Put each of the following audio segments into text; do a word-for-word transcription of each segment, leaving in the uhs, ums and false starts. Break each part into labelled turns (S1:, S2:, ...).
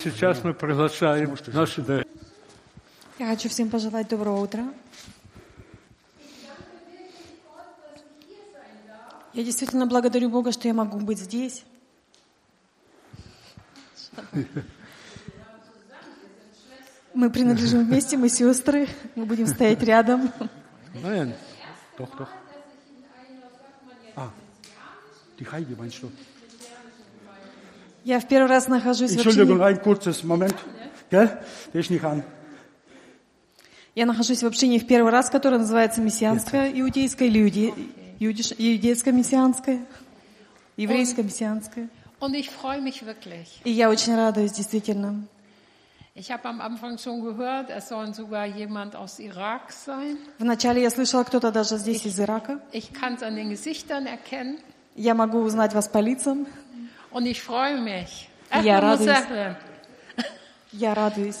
S1: Сейчас мы приглашаем наши дорогие.
S2: Я хочу всем пожелать доброго утра. Я действительно благодарю Бога, что я могу быть здесь. Мы принадлежим вместе, мы сестры, мы будем стоять рядом.
S1: Nein, doch, doch. Ah, die Heidi meinst du?
S2: Я в первый раз нахожусь в
S1: Entschuldigung,
S2: общении.
S1: ein kurzes Moment. Gell? Der ist nicht an.
S2: Я нахожусь в общении в первый раз, которое называется мессианское иудейское или иуде... иудиш- иудейское мессианское, еврейское мессианское.
S3: Und ich freue mich wirklich.
S2: И я очень радуюсь, действительно.
S3: Ich habe am Anfang schon gehört, es soll sogar jemand aus Irak sein.
S2: Вначале я слышала, кто-то даже здесь из Ирака.
S3: Ich kann es an den Gesichtern erkennen.
S2: Я могу узнать вас по лицам.
S3: Und ich freue mich.
S2: Ja,
S3: Ahlan wa
S2: радуюсь.
S3: sahlan.
S2: Я радуюсь.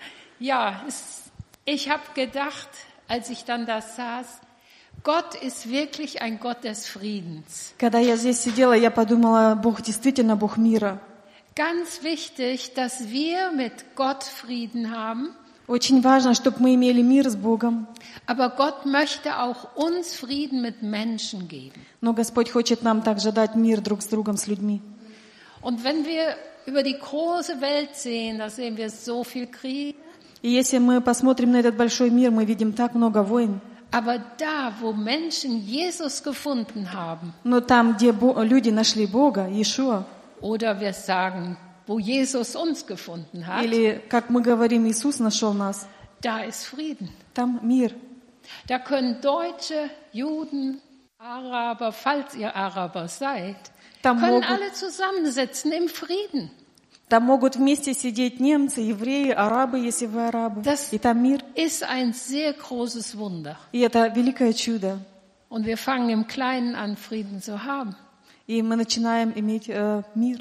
S3: Ja, es, ich habe gedacht, als ich dann da saß, Gott ist wirklich ein Gott des Friedens.
S2: Когда я здесь сидела, я подумала, Бог действительно Бог мира.
S3: Ganz wichtig, dass wir mit Gott Frieden haben,
S2: Очень важно, чтобы мы имели мир с Богом.
S3: aber Gott möchte auch uns Frieden mit Menschen geben.
S2: Но Господь хочет нам также дать мир друг с другом, с людьми.
S3: Und wenn wir über die große Welt sehen, da sehen wir so viel Krieg.
S2: И если мы посмотрим на этот большой мир, мы видим так много войн.
S3: Aber da, wo Menschen Jesus gefunden haben,
S2: Но там, где Бо- люди нашли Бога, Иешуа,
S3: oder wir sagen, wo Jesus uns gefunden hat,
S2: или, как мы говорим, Иисус нашел нас,
S3: da ist Frieden.
S2: там мир.
S3: Da können Deutsche, Juden, Araber, falls ihr Araber seid,
S2: Там
S3: können
S2: могут,
S3: alle zusammensitzen im Frieden.
S2: там могут вместе сидеть немцы, евреи, арабы, если вы арабы.
S3: Das
S2: И там мир.
S3: ist ein sehr großes Wunder.
S2: И это великое чудо.
S3: Und wir fangen im Kleinen an, Frieden zu haben.
S2: И мы начинаем иметь э, мир.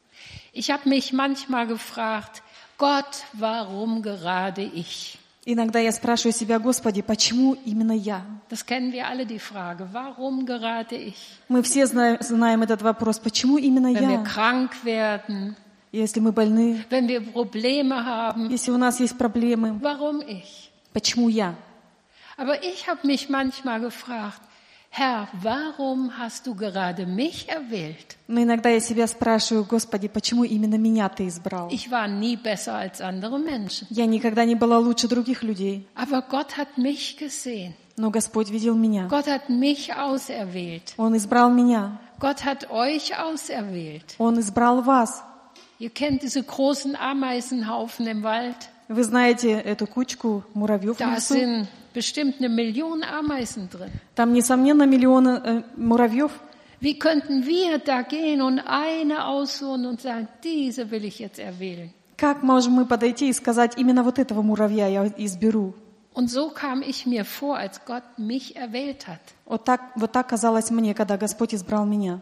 S3: Ich habe mich manchmal gefragt, Gott, warum gerade ich?
S2: Иногда я спрашиваю себя, Господи, почему именно я?
S3: Das kennen wir alle, die Frage, warum gerade ich?
S2: Мы все знаем, знаем этот вопрос, почему именно
S3: Wenn wir
S2: я?
S3: krank werden,
S2: Если мы больны,
S3: wenn wir Probleme haben,
S2: если у нас есть проблемы,
S3: warum ich?
S2: почему я?
S3: Aber ich habe mich manchmal gefragt, Herr, warum hast du gerade mich erwählt?
S2: Но иногда я себя спрашиваю, Господи, почему именно меня Ты избрал?
S3: Ich war nie besser als andere Menschen.
S2: Я никогда не была лучше других людей,
S3: Aber Gott hat mich gesehen.
S2: но Господь видел меня.
S3: Gott hat mich auserwählt.
S2: Он избрал меня.
S3: Gott hat euch auserwählt.
S2: Он избрал вас.
S3: Ihr kennt diese großen Ameisenhaufen im Wald.
S2: Вы знаете эту кучку муравьев в
S3: Da
S2: лесу?
S3: sind bestimmt eine Million Ameisen drin.
S2: Там, несомненно, миллионы э, муравьев.
S3: Wie könnten wir da gehen und eine aussuchen und sagen, diese will ich jetzt erwählen?
S2: Как можем мы подойти и сказать, именно вот этого муравья я изберу?
S3: Und so kam ich mir vor, als Gott mich erwählt hat.
S2: Вот так, вот так казалось мне, когда Господь избрал меня.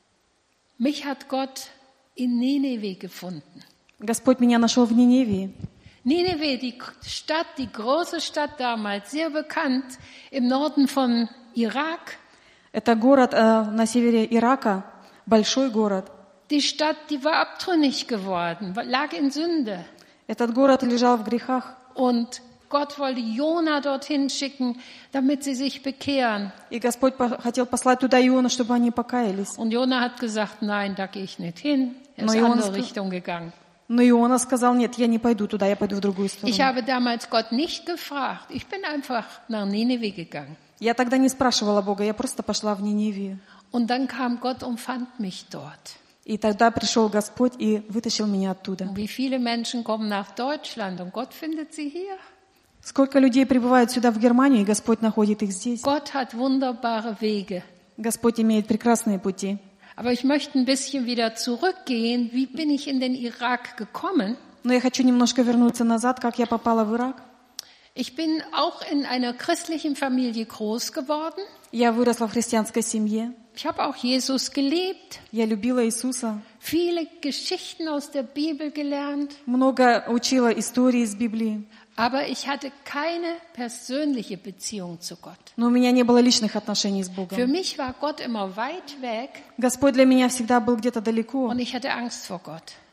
S3: Mich hat Gott in Nineveh gefunden.
S2: Господь меня нашел в Ниневии.
S3: Nineveh, die Stadt, die große Stadt damals, sehr bekannt im Norden von Irak.
S2: Это город э, на севере Ирака, большой город.
S3: Die Stadt, die war abtrünnig geworden, lag in Sünde.
S2: Этот город лежал в грехах.
S3: Und Gott wollte Jona dorthin schicken, damit sie sich bekehren.
S2: И Господь по- хотел послать туда Иона, чтобы они покаялись.
S3: Und Jona hat gesagt, nein, da gehe ich nicht hin. Er
S2: Но
S3: ist in
S2: Jona
S3: andere
S2: sk-
S3: Richtung gegangen.
S2: Но Иона сказал, нет, я не пойду туда, я пойду в другую сторону.
S3: Ich habe damals Gott nicht gefragt. Ich bin einfach nach Nineveh gegangen.
S2: Я тогда не спрашивала Бога, я просто пошла в Ниневию.
S3: Und dann kam Gott und fand mich dort.
S2: И тогда пришел Господь и вытащил меня оттуда.
S3: Und wie viele Menschen kommen nach Deutschland und Gott findet sie hier?
S2: Сколько людей прибывают сюда, в Германию, и Господь находит их здесь.
S3: Gott hat wunderbare Wege.
S2: Господь имеет прекрасные пути.
S3: Aber ich möchte ein bisschen wieder zurückgehen. Wie bin ich in den Irak gekommen?
S2: Но я хочу немножко вернуться назад, как я попала в Ирак.
S3: Ich bin auch in einer christlichen Familie groß geworden.
S2: Я выросла в христианской семье.
S3: Ich habe auch Jesus geliebt,
S2: Я любила Иисуса.
S3: viele Geschichten aus der Bibel gelernt.
S2: Много учила истории из Библии.
S3: Aber ich hatte keine persönliche Beziehung zu Gott.
S2: Но у меня не было личных отношений с Богом.
S3: Für mich war Gott immer weit weg
S2: Господь для меня всегда был где-то далеко.
S3: und ich hatte Angst vor Gott.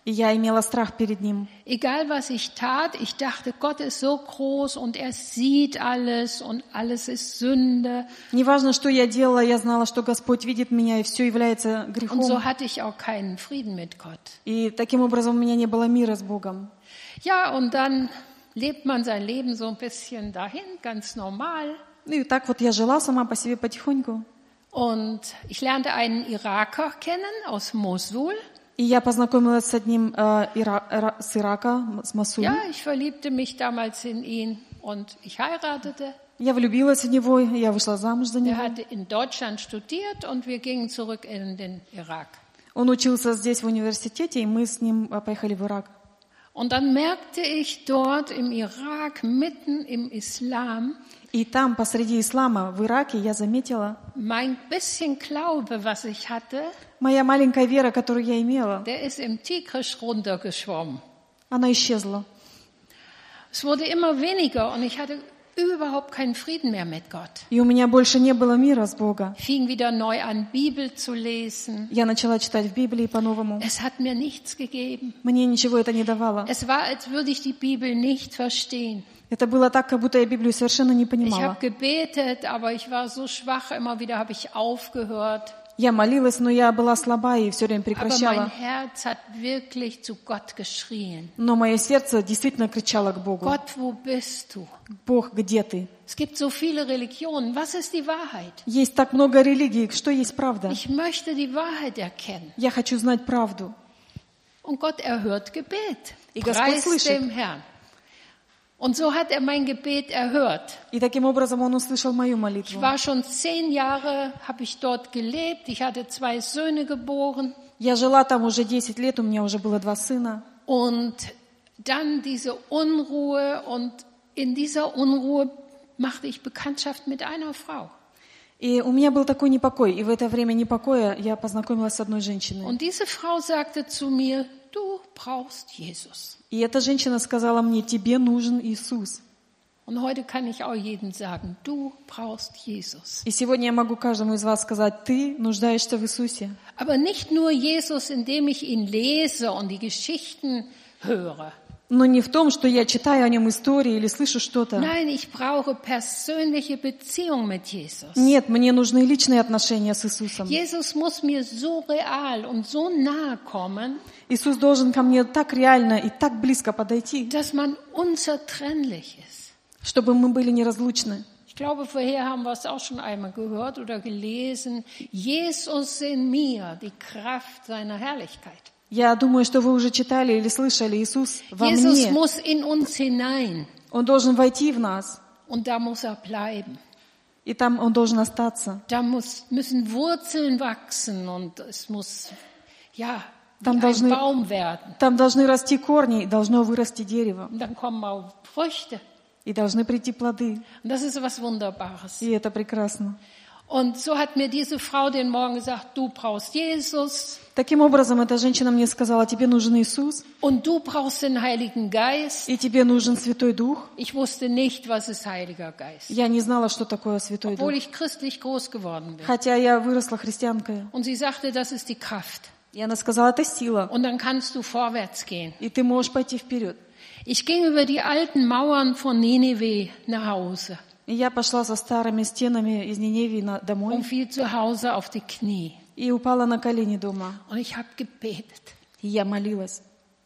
S2: И я имела страх перед ним.
S3: Egal was ich tat, ich dachte, Gott ist so groß und er sieht alles und alles ist Sünde.
S2: Неважно, что я делала, я знала, что Господь видит меня, и все является грехом.
S3: Und so hatte ich auch keinen Frieden mit Gott.
S2: И таким образом у меня не было мира с Богом.
S3: Ja, und dann lebt man sein Leben so ein bisschen dahin, ganz normal.
S2: И так вот я жила сама по себе потихоньку.
S3: Und ich lernte einen Iraker kennen aus Mosul.
S2: И я познакомилась с одним äh, Ира, Ира, с Ирака, с Мосуля.
S3: Ja, ich verliebte mich damals in ihn und ich heiratete.
S2: Я влюбилась в него, я вышла замуж за
S3: Er
S2: него.
S3: hatte in Deutschland studiert und wir gingen zurück in den Irak.
S2: Он учился здесь в университете, и мы с ним поехали в Ирак.
S3: Und dann merkte ich dort im Irak, mitten im Islam,
S2: И там, посреди ислама, в Ираке, я заметила,
S3: mein bisschen Glaube, was ich hatte,
S2: моя маленькая вера, которую я имела,
S3: der ist im Tigris runtergeschwommen.
S2: она исчезла.
S3: Es wurde immer weniger und ich hatte überhaupt keinen Frieden mehr mit Gott.
S2: И у меня больше не было мира с Бога.
S3: Ich fing wieder neu an, Bibel zu lesen.
S2: Я начала читать в Библии по-новому.
S3: Es hat mir nichts gegeben.
S2: Мне ничего это не давало.
S3: Es war, als würde ich die Bibel nicht verstehen.
S2: Это было так, как будто я Библию совершенно не
S3: Ich
S2: понимала.
S3: habe gebetet, aber ich war so schwach, immer wieder habe ich aufgehört.
S2: Я молилась, но я была слаба и все время
S3: Aber mein
S2: прекращала.
S3: Herz hat wirklich zu Gott geschrien.
S2: Но мое сердце действительно кричало к Богу.
S3: Gott, wo bist du?
S2: Бог, где ты?
S3: Es gibt so viele Religionen. Was ist die Wahrheit?
S2: Есть так много религий. Что есть правда?
S3: Ich möchte die Wahrheit erkennen.
S2: Я хочу знать правду.
S3: Und Gott erhört Gebet.
S2: И Господь
S3: Preis
S2: слышит.
S3: dem Herrn. Und so hat er mein Gebet erhört.
S2: И таким образом Он услышал мою
S3: Ich
S2: молитву.
S3: war schon zehn Jahre, habe ich dort gelebt. Ich hatte zwei Söhne geboren.
S2: Я жила там уже десять лет, у меня уже было два сына.
S3: Und dann diese Unruhe. Und in dieser Unruhe machte ich Bekanntschaft mit einer Frau.
S2: И у меня был такой непокой. И в это время непокоя я познакомилась с одной женщиной.
S3: Und diese Frau sagte zu mir, du brauchst Jesus.
S2: И эта женщина сказала мне, тебе нужен Иисус.
S3: Und heute kann ich auch jedem sagen, du brauchst Jesus.
S2: И сегодня я могу каждому из вас сказать, ты нуждаешься в Иисусе.
S3: Aber nicht nur Jesus, indem ich ihn lese und die Geschichten höre.
S2: Но не в том, что я читаю о нем истории или слышу что-то.
S3: Nein, ich brauche persönliche Beziehung mit Jesus.
S2: Нет, мне нужны личные отношения с Иисусом.
S3: Jesus muss mir so real und so nahe kommen,
S2: Иисус должен ко мне так реально и так близко подойти,
S3: dass man unzertrennlich ist.
S2: чтобы мы были неразлучны.
S3: Ich glaube, vorher haben wir es auch schon einmal gehört oder gelesen. Jesus in mir, die Kraft seiner Herrlichkeit.
S2: Я думаю, что вы уже читали или слышали, Иисус во
S3: Jesus
S2: мне.
S3: muss in uns hinein
S2: Он должен войти в нас,
S3: und da muss er bleiben.
S2: и там Он должен остаться.
S3: Da muss, müssen Wurzeln wachsen und es muss, ja, wie
S2: Там
S3: ein
S2: должны,
S3: Baum werden.
S2: там должны расти корни, и должно вырасти дерево,
S3: Und dann kommen auch Früchte.
S2: и должны прийти плоды.
S3: Und das ist was Wunderbares.
S2: И это прекрасно.
S3: Und so hat mir diese Frau den Morgen gesagt, du brauchst Jesus
S2: Таким образом, эта женщина мне сказала, тебе нужен Иисус,
S3: und du brauchst den Heiligen Geist.
S2: и тебе нужен Святой Дух.
S3: Ich wusste nicht, was ist Heiliger Geist,
S2: Я не знала, что такое Святой Дух,
S3: obwohl ich christlich groß geworden bin.
S2: хотя я выросла христианкой.
S3: Und sie sagte, das ist die Kraft.
S2: И она сказала, это сила,
S3: Und dann kannst du vorwärts gehen.
S2: и ты можешь пойти вперед.
S3: Ich ging über die alten Mauern von Nineveh nach Hause
S2: И я пошла со старыми стенами из Ниневии на-
S3: und
S2: домой
S3: fiel zu Hause auf die Knie.
S2: и упала на колени дома.
S3: Und ich habe gebetet.
S2: И я молилась.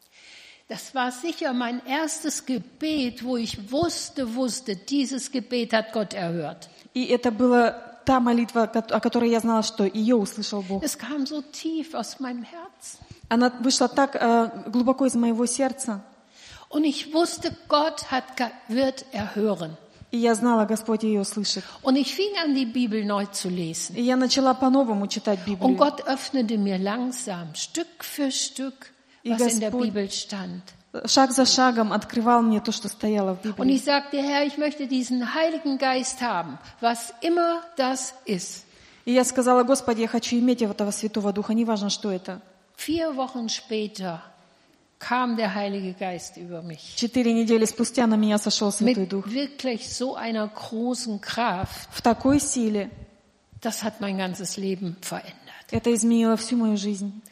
S3: Das war sicher mein erstes Gebet, wo ich wusste, wusste, dieses Gebet hat Gott erhört.
S2: И это была та молитва, ко- о которой я знала, что ее услышал Бог.
S3: Es kam so tief aus meinem Herzen.
S2: Она вышла так э, глубоко из моего сердца.
S3: Und ich wusste, Gott hat, ge- wird erhören.
S2: И я знала, Господь ее услышит.
S3: Und ich fing an, die Bibel neu zu lesen.
S2: И я начала по-новому читать
S3: Und
S2: Библию.
S3: Gott öffnete mir langsam, Stück für Stück,
S2: И
S3: was in der
S2: Господь
S3: Bibel stand.
S2: шаг за шагом открывал мне то, что стояло в
S3: Und
S2: Библии.
S3: ich sagte, Herr, ich möchte diesen Heiligen Geist haben, was immer das ist.
S2: И я сказала, Господи, я хочу иметь этого Святого Духа, неважно, что это.
S3: Vier Wochen später kam der Heilige Geist über mich.
S2: Четыре недели спустя на меня сошел Святой
S3: Mit
S2: Дух.
S3: wirklich so einer großen Kraft.
S2: В такой силе.
S3: Das hat mein ganzes Leben verändert.
S2: Это изменило всю мою жизнь.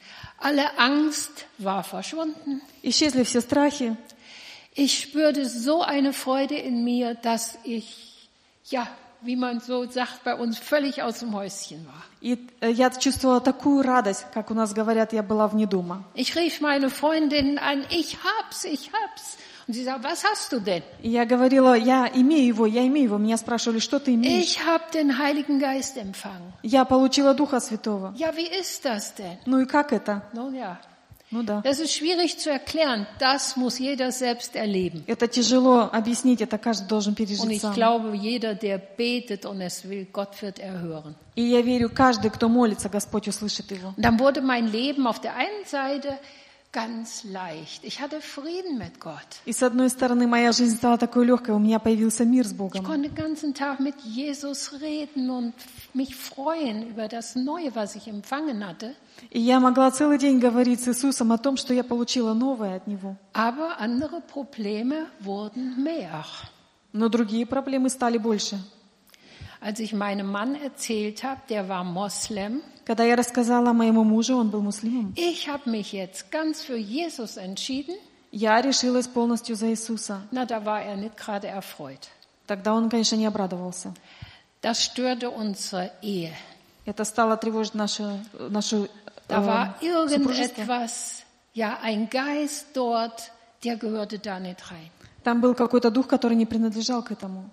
S3: Alle Angst war verschwunden.
S2: Исчезли все страхи.
S3: Ich spürte so eine Freude in mir, dass ich, ja, wie man so sagt, bei uns völlig aus dem Häuschen war.
S2: И я чувствовала такую радость, как у нас говорят, я была вне дома.
S3: Ich rief meine Freundinnen an, ich hab's, ich hab's. Und sie sagt, was hast du denn?
S2: И я говорила, я имею его, я имею его. Меня спрашивали, что ты имеешь?
S3: Ich habe den Heiligen Geist empfangen.
S2: Я получила Духа Святого.
S3: Ja, wie ist das denn?
S2: Ну и как это?
S3: Nun ja.
S2: Ну да.
S3: Das ist schwierig zu erklären. Das muss jeder selbst erleben.
S2: Это тяжело объяснить, это каждый должен
S3: Und
S2: пережить
S3: ich
S2: сам.
S3: glaube, jeder, der betet und es will, Gott wird erhören.
S2: И я верю, каждый, кто молится, Господь услышит его.
S3: Und dann wurde mein Leben auf der einen Seite ganz leicht. Ich hatte Frieden mit Gott.
S2: И с одной стороны, моя жизнь стала такой легкой, у меня появился мир с
S3: Ich
S2: Богом.
S3: konnte den ganzen Tag mit Jesus reden und mich freuen über das Neue, was ich empfangen hatte.
S2: И я могла целый день говорить с Иисусом о том, что я получила новое от Него.
S3: Aber andere Probleme wurden mehr.
S2: Но другие проблемы стали больше.
S3: Als ich meinem Mann erzählt habe, der war Moslem,
S2: Когда я рассказала моему мужу, он был муслимом,
S3: ich habe mich jetzt ganz für Jesus entschieden,
S2: я решилась полностью за Иисуса.
S3: na, da war er nicht gerade erfreut.
S2: Тогда он, конечно, не обрадовался.
S3: Das störte unsere Ehe.
S2: Это стало тревожить нашу, нашу
S3: Da war
S2: э, супружество.
S3: irgendetwas, ja, ein Geist dort, der gehörte da nicht rein.
S2: Там был какой-то дух, который не принадлежал к этому.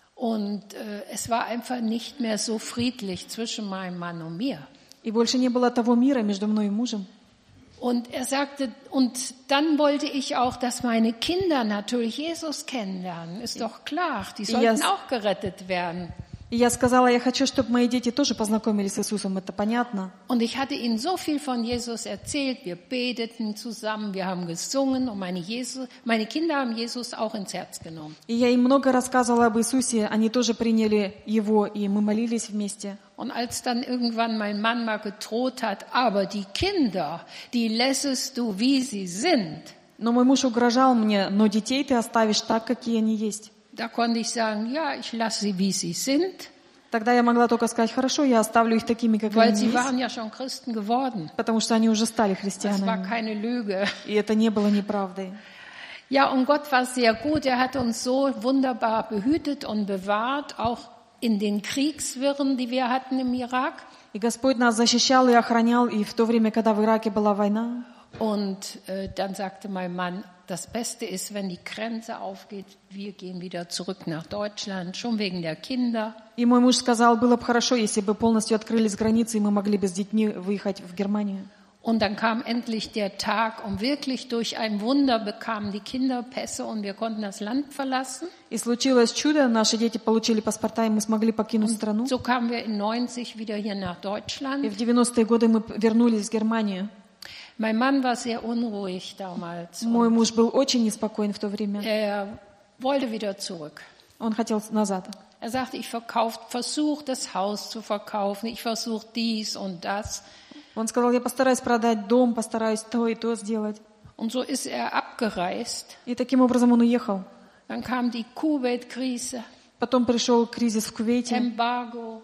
S3: Und äh, es war einfach nicht mehr so friedlich zwischen meinem Mann und mir.
S2: И больше не было того мира между мной и мужем.
S3: Und er sagte, und dann wollte ich auch, dass meine Kinder natürlich Jesus kennenlernen. Ist doch klar, die sollten
S2: Yes.
S3: auch gerettet werden.
S2: И я сказала, я хочу, чтобы мои дети тоже познакомились с Иисусом, это понятно.
S3: Und ich hatte ihnen so viel von Jesus erzählt. Wir beteten zusammen, wir haben gesungen und meine, Jesus, meine Kinder haben Jesus auch ins Herz genommen.
S2: И я им много рассказывала об Иисусе, они тоже приняли Его, и мы молились вместе.
S3: Und als dann irgendwann mein Mann mal gedroht hat, aber die Kinder, die lässest du, wie sie sind,
S2: Но мой муж угрожал мне, но детей ты оставишь так, какие они есть.
S3: da konnte ich sagen, ja, ich lasse sie, wie sie sind,
S2: Тогда я могла только сказать, хорошо, я оставлю их такими, как
S3: weil
S2: они
S3: sie
S2: есть,
S3: waren ja schon Christen geworden.
S2: потому что они уже стали
S3: Das war
S2: христианами.
S3: keine Lüge.
S2: И это не было неправдой.
S3: Ja, und Gott war sehr gut. Er hat uns so wunderbar behütet und bewahrt, auch in den Kriegswirren, die wir hatten im Irak.
S2: И Господь нас защищал и охранял, и в то время, когда в Ираке была война.
S3: Und äh, dann sagte mein Mann, das Beste ist, wenn die Grenze aufgeht, wir gehen wieder zurück nach Deutschland, schon wegen der Kinder.
S2: И мой муж сказал, было бы хорошо, если бы полностью открылись границы, и мы могли бы с детьми выехать в Германию.
S3: Und dann kam endlich der Tag und wirklich durch ein Wunder bekamen die Kinder Pässe und wir konnten das Land verlassen.
S2: И случилось чудо, наши дети получили паспорта, и мы смогли покинуть страну.
S3: So kamen wir in neunzig wieder hier nach
S2: И
S3: Deutschland.
S2: в девяностые годы мы вернулись в Германию.
S3: Mein Mann war sehr unruhig damals.
S2: Мой муж был очень неспокоен в то время.
S3: Er wollte wieder zurück.
S2: Он хотел назад.
S3: Er sagte, ich versuche das Haus zu verkaufen, ich versuche dies und das.
S2: Он сказал, я постараюсь продать дом, постараюсь то и то сделать.
S3: Und so ist er abgereist.
S2: И таким образом он уехал.
S3: Dann kam die Kuwait-Krise,
S2: Потом пришел кризис в Кувейте,
S3: Embargo,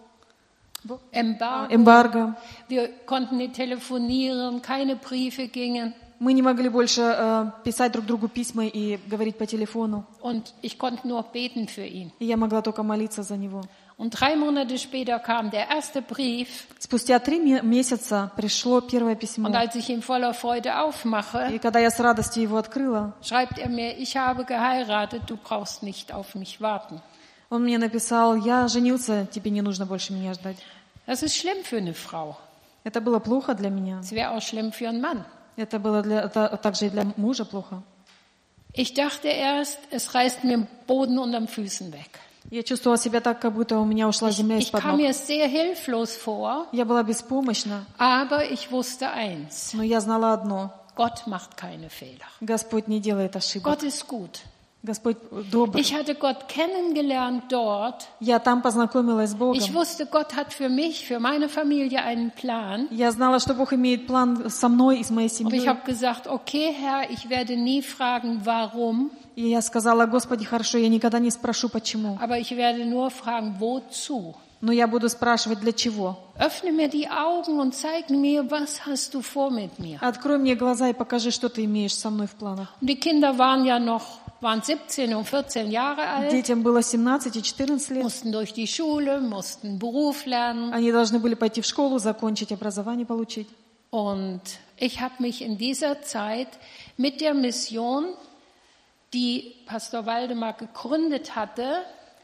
S3: Embargo.
S2: эмбарго.
S3: Wir konnten nicht telefonieren, keine Briefe gingen.
S2: Мы не могли больше э, писать друг другу письма и говорить по телефону.
S3: Und ich konnte nur beten für ihn.
S2: И я могла только молиться за него.
S3: Und drei Monate später kam der erste Brief.
S2: Спустя три ме- месяца пришло первое письмо.
S3: Und als ich ihn voller Freude aufmache,
S2: И когда я с радостью его открыла,
S3: schreibt er mir, ich habe geheiratet, du brauchst nicht auf mich warten.
S2: он мне написал, я женился, тебе не нужно больше меня ждать.
S3: Das ist schlimm für eine Frau.
S2: Это было плохо для меня.
S3: Es wäre auch schlimm für einen Mann.
S2: Это было для, это также и для мужа плохо.
S3: Ich dachte erst, es reißt mir den Boden unterm Füßen weg.
S2: Я чувствовала себя так, как будто у меня ушла земля
S3: Ich
S2: из-под
S3: kam
S2: ног.
S3: mir sehr hilflos vor,
S2: Я была беспомощна,
S3: aber ich wusste eins,
S2: но я знала одно.
S3: Gott macht keine Fehler.
S2: Господь не делает ошибок.
S3: Gott ist gut.
S2: Господь добрый.
S3: Ich hatte Gott kennengelernt dort.
S2: Я там познакомилась с Богом.
S3: Ich wusste, Gott hat für mich, für meine Familie einen Plan.
S2: Я знала, что Бог имеет план со мной и с моей
S3: Und ich
S2: семьей.
S3: habe gesagt, okay, Herr, ich werde nie fragen, warum,
S2: И я сказала, Господи, хорошо, я никогда не спрошу, почему.
S3: aber ich werde nur fragen, wozu.
S2: Но я буду спрашивать, для чего?
S3: Öffne mir die Augen und zeig mir, was hast du vor mit mir.
S2: Открой мне глаза и покажи, что ты имеешь со мной в планах.
S3: Und die Kinder waren ja noch, waren siebzehn und vierzehn Jahre alt,
S2: Детям было семнадцать и четырнадцать лет.
S3: mussten durch die Schule, mussten Beruf lernen.
S2: Они должны были пойти в школу, закончить, образование получить.
S3: Und ich habe mich in dieser Zeit mit der Mission, die Pastor Waldemar gegründet hatte,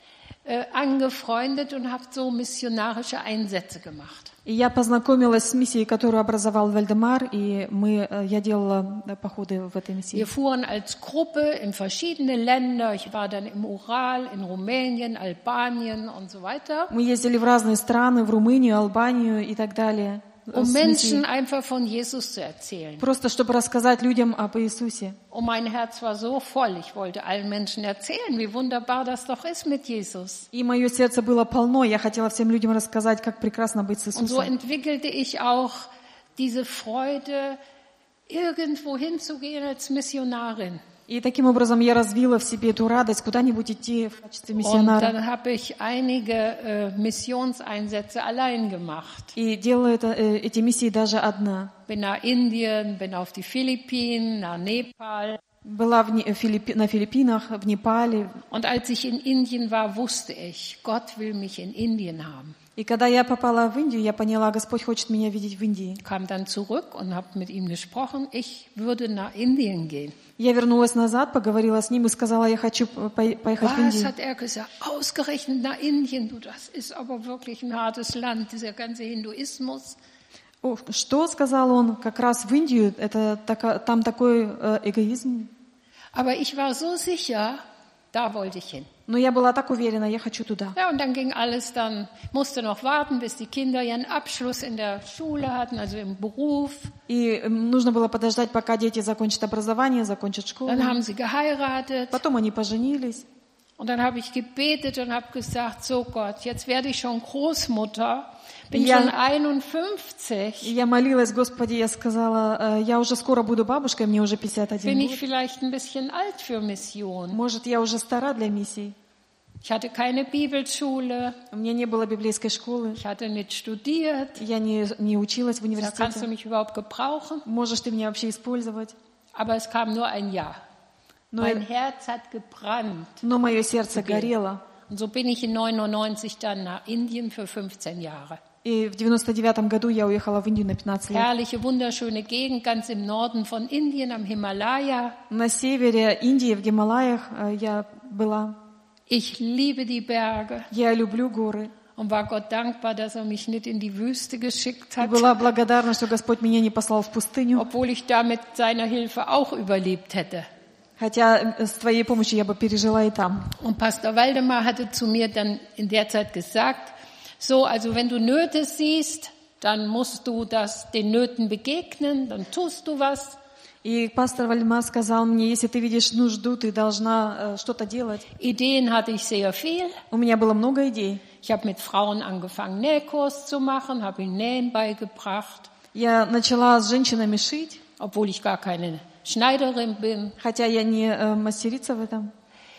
S3: äh, angefreundet und habe so missionarische Einsätze gemacht.
S2: И я познакомилась с миссией, которую образовал Вальдемар, и мы, я делала походы в этой миссии.
S3: Wir fuhren als Gruppe in verschiedene Länder. Ich war dann im Ural, in Rumänien, Albanien und so weiter.
S2: Мы ездили в разные страны, в Румынию, Албанию и так далее.
S3: Um Menschen einfach von Jesus zu erzählen.
S2: Просто чтобы рассказать людям об Иисусе.
S3: Und mein Herz war so voll. Ich wollte allen Menschen erzählen, wie wunderbar das doch ist mit Jesus.
S2: И мое сердце было полно. Я хотела всем людям рассказать, как прекрасно быть с
S3: Und so
S2: Иисусом.
S3: entwickelte ich auch diese Freude, irgendwo hinzugehen als Missionarin.
S2: И таким образом я развила в себе эту радость куда-нибудь идти в качестве
S3: Und
S2: миссионара.
S3: dann habe ich einige äh, Missionseinsätze allein gemacht.
S2: И делала это, э, эти миссии даже одна.
S3: Bin nach Indien, bin auf die Philippinen, nach Nepal.
S2: Была в Не- Филиппи- на Филиппинах, в Непале.
S3: Und als ich in Indien war, wusste ich, Gott will mich in Indien haben.
S2: И когда я попала в Индию, я поняла, Господь хочет меня видеть в Индии.
S3: Kam dann zurück und habe mit ihm gesprochen, ich würde nach Indien gehen.
S2: Я вернулась назад, поговорила с ним и сказала, я хочу по- поехать в
S3: Was
S2: Индию.
S3: hat er gesagt? Ausgerechnet nach Indien, du, das ist aber wirklich ein hartes Land, dieser ganze Hinduismus.
S2: О, что, сказал он, как раз в Индию, это така- там такой э, эгоизм.
S3: Aber ich war so sicher, da wollte ich hin.
S2: Но я была так уверена, я хочу туда.
S3: Ja, und dann ging alles dann, musste noch warten, bis die Kinder ihren Abschluss in der Schule hatten, also im Beruf.
S2: И эм, нужно было подождать, пока дети закончат образование, закончат школу.
S3: Dann haben sie geheiratet.
S2: Потом они поженились.
S3: Und dann habe ich gebetet und habe gesagt, so Gott, jetzt werde ich schon Großmutter, bin
S2: Ja.
S3: schon
S2: И
S3: einundfünfzig.
S2: я молилась, Господи, я сказала, э, я уже скоро буду бабушкой, мне уже пятьдесят один
S3: Bin ich
S2: год.
S3: vielleicht ein bisschen alt für Mission?
S2: Может, я уже стара для миссий.
S3: Ich hatte keine Bibelschule,
S2: У меня не было библейской школы.
S3: ich hatte nicht studiert.
S2: Я не, не училась в
S3: Da kannst du
S2: университете.
S3: mich überhaupt gebrauchen?
S2: Можешь ты меня вообще использовать?
S3: Aber es kam nur ein Ja.
S2: Но,
S3: Mein Herz hat gebrannt.
S2: но мое сердце горело.
S3: Und so bin ich in neunundneunzig dann nach Indien für fünfzehn Jahre.
S2: И в девяносто девятом году я уехала в Индию на пятнадцать лет.
S3: Herrliche, wunderschöne Gegend, ganz im Norden von Indien, am Himalaya.
S2: На севере Индии, в Гималаях, э, я была.
S3: Ich liebe die Berge
S2: Я люблю горы.
S3: und war Gott dankbar, dass er mich nicht in die Wüste geschickt
S2: И
S3: hat,
S2: была благодарна, что Господь меня не послал в пустыню.
S3: obwohl ich da mit seiner Hilfe auch überlebt hätte.
S2: Хотя э, с твоей помощью я бы пережила и там.
S3: Und Pastor Waldemar hatte zu mir dann in der Zeit gesagt, so, also wenn du Nöte siehst, dann musst du das den Nöten begegnen, dann tust du was.
S2: И пастор Вальдемар сказал мне, если ты видишь нужду, ты должна э, что-то делать.
S3: Ideen hatte ich sehr viel.
S2: У меня было много идей.
S3: Ich habe mit Frauen angefangen, Nähkurs zu machen, habe ihnen Nähen beigebracht,
S2: Я начала с женщинами шить,
S3: obwohl ich gar keine Schneiderin bin.
S2: хотя я не э, мастерица в этом.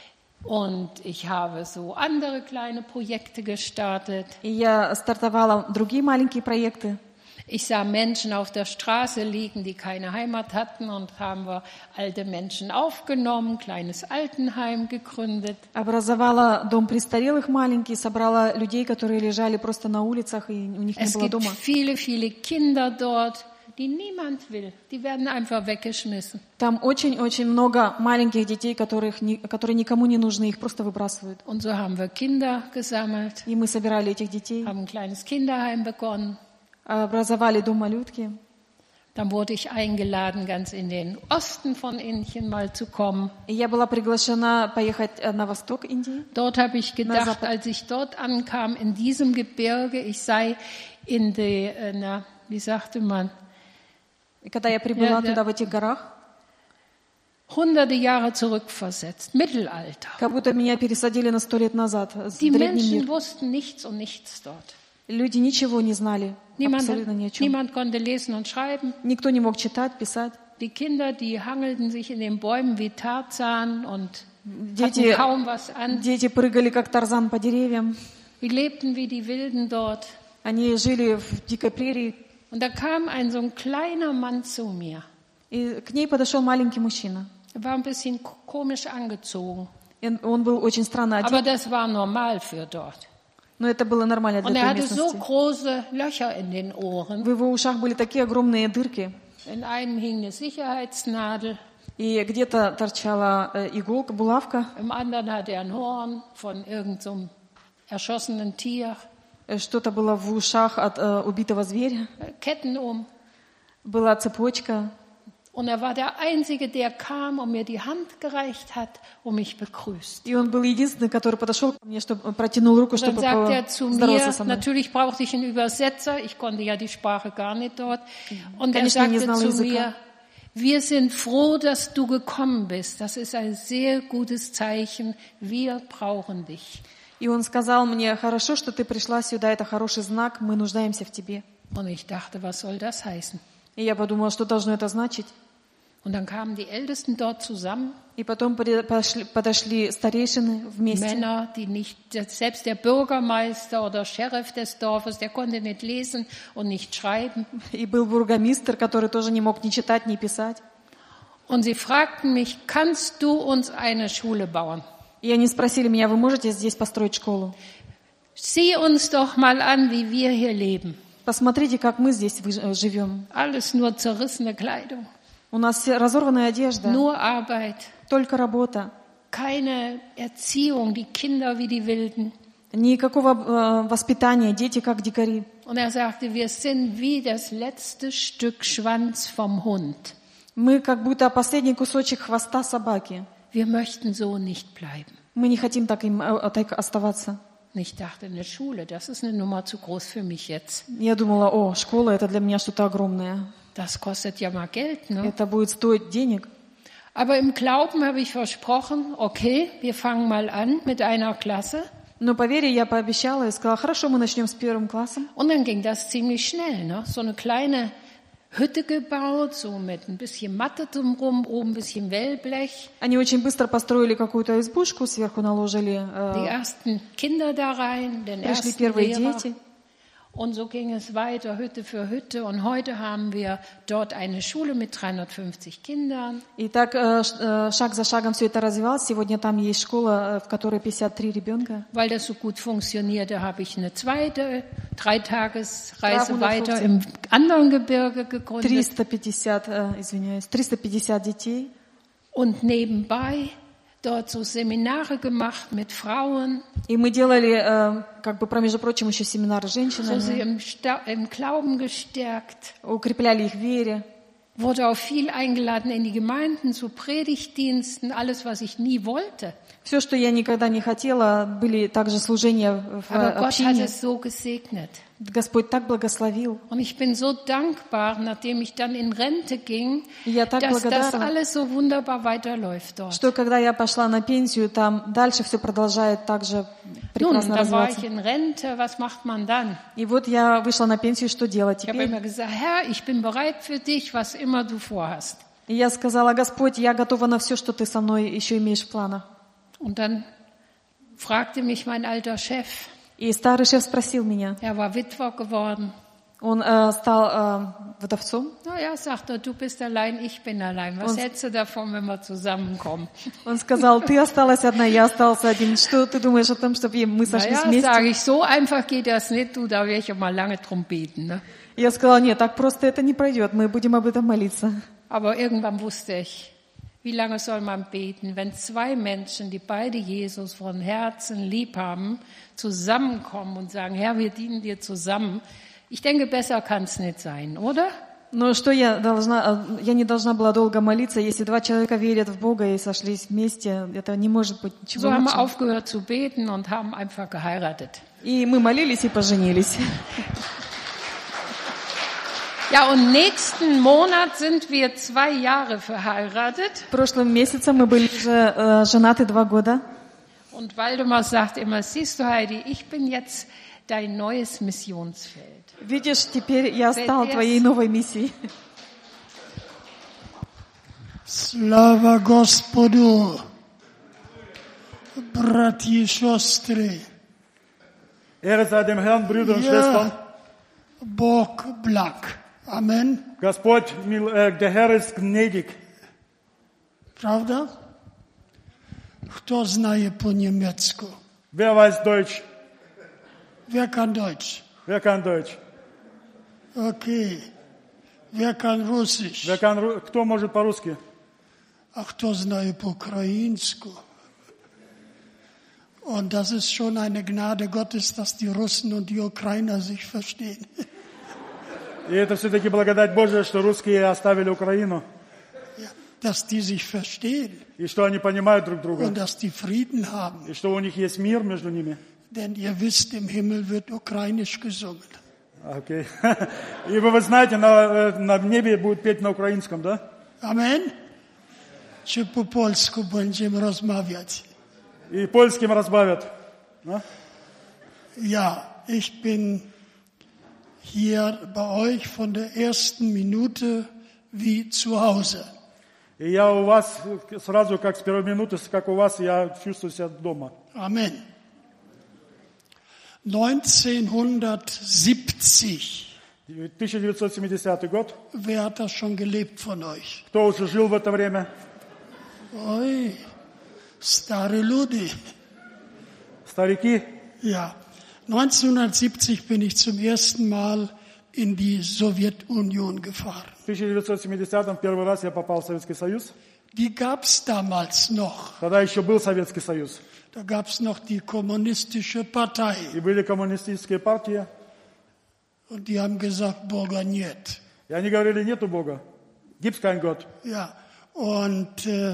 S3: Und ich habe so andere kleine Projekte gestartet.
S2: И я стартовала другие маленькие проекты.
S3: Ich sah Menschen auf der Straße liegen, die keine Heimat hatten, und haben wir alte Menschen aufgenommen, kleines Altenheim gegründet.
S2: Образовала дом престарелых маленький, собрала людей, которые лежали просто на улицах, и у них не
S3: Es
S2: было
S3: gibt
S2: дома.
S3: viele, viele Kinder dort, die niemand will. Die werden einfach weggeschmissen.
S2: Там очень-очень много маленьких детей, которых, ни- которые никому не нужны, их просто выбрасывают.
S3: Und so haben wir Kinder gesammelt,
S2: И мы собирали этих детей,
S3: haben ein kleines Kinderheim begonnen.
S2: образовали дом малютки.
S3: Dann wurde ich eingeladen, ganz in den Osten von Indien mal zu kommen.
S2: И я была приглашена поехать э, на восток Индии.
S3: Dort habe ich gedacht,
S2: Zapad.
S3: als ich dort ankam, in diesem Gebirge, ich sei in die, äh, na, wie sagte man,
S2: И когда я прибыла
S3: Ja, ja.
S2: туда, в этих горах,
S3: hunderte Jahre zurückversetzt, Mittelalter.
S2: как будто меня пересадили на сто лет назад, с
S3: Die
S2: древний
S3: Menschen
S2: мир.
S3: wussten nichts und nichts dort.
S2: Люди ничего не знали,
S3: Niemand,
S2: абсолютно ни о чем.
S3: niemand konnte lesen und schreiben.
S2: Никто не мог читать, писать.
S3: Die Kinder, die hangelten sich in den Bäumen wie Tarzan und hatten
S2: Дети,
S3: kaum was an.
S2: дети прыгали, как Тарзан, по деревьям.
S3: Die lebten wie die Wilden dort.
S2: Они жили в дикой прерии.
S3: Und da kam ein so ein kleiner Mann zu mir.
S2: И к ней подошел маленький мужчина.
S3: Er war ein bisschen komisch angezogen.
S2: И он был очень странно одет,
S3: Aber das war normal für dort.
S2: но это было нормально
S3: Und
S2: для
S3: er
S2: той
S3: hatte so
S2: местности.
S3: große Löcher in den Ohren.
S2: В его ушах были такие огромные дырки,
S3: In einem hing eine Sicherheitsnadel,
S2: и где-то торчала э, иголка, булавка,
S3: im anderen hatte er ein Horn von irgend so einem erschossenen Tier,
S2: э, что-то было в ушах от э, убитого зверя,
S3: Ketten um.
S2: была цепочка.
S3: Und er war der Einzige, der kam und mir die Hand gereicht hat und mich begrüßt.
S2: И он был единственный, который подошел ко мне, чтобы протянул руку,
S3: Dann
S2: чтобы
S3: sagt er zu
S2: поздороваться
S3: mir,
S2: со мной.
S3: natürlich brauchte ich einen Übersetzer, ich konnte ja die Sprache gar nicht dort. Und er
S2: Конечно, не
S3: sagte
S2: знала
S3: zu
S2: языка.
S3: mir, wir sind froh, dass du gekommen bist. Das ist ein sehr gutes Zeichen. Wir brauchen dich.
S2: И он сказал мне: хорошо, что ты пришла сюда, это хороший знак, мы нуждаемся в тебе.
S3: Und ich dachte, was soll das heißen?
S2: И я подумала, что должно это значить.
S3: Und dann kamen die Ältesten dort zusammen,
S2: И потом при- пошли- подошли старейшины вместе.
S3: Männer, die nicht, selbst der Bürgermeister oder Sheriff des Dorfes, der konnte nicht lesen und nicht schreiben.
S2: И был бургомистр, который тоже не мог ни читать, ни писать.
S3: Und sie fragten mich, kannst du uns eine Schule bauen?
S2: И они спросили меня: вы можете здесь построить школу?
S3: Sieh uns doch mal an, wie wir hier leben.
S2: Посмотрите, как мы здесь вы- живем.
S3: Alles nur zerrissene Kleidung,
S2: У нас все разорванная одежда,
S3: nur Arbeit,
S2: только работа.
S3: keine Erziehung, die Kinder wie die Wilden.
S2: Никакого э, воспитания, дети как дикари.
S3: Und er sagte, wir sind wie das letzte Stück Schwanz vom Hund.
S2: Мы как будто последний кусочек хвоста собаки.
S3: Wir möchten so nicht bleiben.
S2: Мы не хотим так им э, так оставаться.
S3: Und ich dachte, eine Schule, das ist eine Nummer zu groß für mich jetzt.
S2: Я думала: о, школа — это для меня что-то огромное.
S3: Das kostet ja mal Geld, ne?
S2: Это будет стоить денег.
S3: Aber im Glauben habe ich versprochen, okay, wir fangen mal an mit einer Klasse.
S2: Но по вере я пообещала и сказала: хорошо, мы начнем с первым классом.
S3: Und dann ging das ziemlich schnell, ne? So eine kleine Hütte gebaut, so mit ein bisschen Matte drumherum, oben ein bisschen Wellblech.
S2: Они очень быстро построили какую-то избушку, сверху наложили,
S3: Die
S2: э,
S3: ersten Kinder da rein, den
S2: пришли
S3: ersten
S2: первые
S3: Lehrer.
S2: дети.
S3: Und so ging es weiter, Hütte für Hütte. Und heute haben wir dort eine Schule mit dreihundertfünfzig Kindern.
S2: И так э, ш- э, шаг за шагом все это развивалось. Сегодня там есть школа, э, в которой пятьдесят три ребенка.
S3: Weil das so gut funktionierte, habe ich eine zweite Dreitagesreise
S2: dreihundertfünfzig.
S3: weiter im anderen Gebirge gegründet.
S2: триста пятьдесят, э, извиняюсь, триста пятьдесят детей.
S3: Und nebenbei dort so Seminare gemacht mit Frauen,
S2: И мы делали, э, как бы, про, между прочим, еще семинары с
S3: so sie
S2: женщинами,
S3: im, Sta- im Glauben gestärkt.
S2: укрепляли их в вере.
S3: Wurde auch viel eingeladen in die Gemeinden zu Predigtdiensten, alles, was ich nie wollte.
S2: Все, что я никогда не хотела, были также служения в
S3: Aber
S2: э,
S3: Gott hat
S2: общине.
S3: es so gesegnet.
S2: Господь так благословил.
S3: Und ich bin so dankbar, nachdem ich dann in Rente ging,
S2: И я так
S3: dass das
S2: благодарна,
S3: alles so wunderbar weiterläuft dort.
S2: что когда я пошла на пенсию, там дальше все продолжает так же
S3: Nun,
S2: прекрасно
S3: da war ich
S2: развиваться.
S3: in Rente, was macht man dann?
S2: И вот я вышла на пенсию, что делать
S3: Ich habe
S2: теперь?
S3: immer gesagt, Herr, ich bin bereit für dich, was immer du vorhast.
S2: И я сказала: Господь, я готова на все, что ты со мной еще имеешь в планах.
S3: Und dann fragte mich mein alter Chef,
S2: И старый шеф спросил меня,
S3: er war Witwer geworden.
S2: он э, стал э, вдовцом,
S3: Na ja, sagt er, du bist allein, ich bin allein. Was
S2: Und-
S3: hältst du davon, wenn wir zusammenkommen?
S2: он сказал: ты осталась одна, я остался один. Что ты думаешь о том, чтобы мы сошлись
S3: Naja,
S2: вместе?
S3: sage ich, so einfach geht das nicht, du, da werde ich ja mal lange drum beten. Ne?
S2: Я сказала: нет, так просто это не пройдет, мы будем об этом молиться.
S3: Aber irgendwann wusste ich, wie lange soll man beten, wenn zwei Menschen, die beide Jesus von Herzen lieb haben, zusammenkommen und sagen, Herr, wir dienen dir zusammen. Ich denke, besser kann es nicht sein, oder?
S2: Но что я должна, э, я не должна была долго молиться, если два человека верят в Бога и сошлись вместе, это не может быть ничего
S3: So haben wir
S2: лучше.
S3: aufgehört zu beten und haben einfach geheiratet.
S2: И мы молились и поженились.
S3: Ja, und nächsten Monat sind wir zwei Jahre verheiratet.
S2: В прошлом месяце мы были уже э, женаты два года.
S3: Und Waldemar sagt immer, siehst du Heidi, ich bin jetzt dein neues Missionsfeld.
S2: Видишь, теперь я стал
S3: Yes.
S2: твоей новой миссией.
S4: Слава Господу, братья и сестры.
S1: Ehre sei dem Herrn, Brüder und Schwestern.
S4: Ja, Bог blag. Amen.
S1: Господь, мил- э, der Herr ist gnädig.
S4: Prawda? Kto znaje po niemiecku?
S1: Wer weiß Deutsch?
S4: Wer kann Deutsch?
S1: Wer kann Deutsch?
S4: Okay. Wer kann Russisch?
S1: Wer kann, Ru- кто может по-русски?
S4: A kto znaje po ukraińsku? Und das ist schon eine Gnade Gottes, dass die Russen und die Ukrainer sich verstehen.
S1: И это все-таки благодать Божия, что русские оставили Украину,
S4: Ja, dass die sich verstehen
S1: и что они понимают друг друга,
S4: und dass die Frieden haben.
S1: и что у них есть мир между ними.
S4: Denn ihr wisst, im Himmel wird ukrainisch gesungen.
S1: Окей. И вы, вы знаете, на, на небе будет петь на украинском, да?
S4: Amen? Czy po polsku będziemy rozmawiać?
S1: И польским разбавят. Да?
S4: Ja, ich bin hier bei euch von der ersten Minute wie zu Hause.
S1: И я у вас сразу, как с первой минуты, как у вас, я чувствую себя дома.
S4: Amen. neunzehnhundertsiebzig.
S1: тысяча девятьсот семидесятый год.
S4: Wer hat das schon gelebt von euch?
S1: Кто уже жил в это время?
S4: Oi, starre Ludi.
S1: Старики.
S4: Ja, neunzehnhundertsiebzig bin ich zum ersten Mal in die Sowjetunion gefahren.
S1: В тысяча девятьсот семидесятом первый раз я попал в Советский Союз.
S4: Die gab's damals noch.
S1: Тогда еще был Советский Союз.
S4: Da gab's noch die kommunistische Partei.
S1: И были коммунистические партии.
S4: Und die haben gesagt, Boga нет.
S1: И они говорили, нету Бога. Gibt's kein Gott.
S4: Ja, und äh,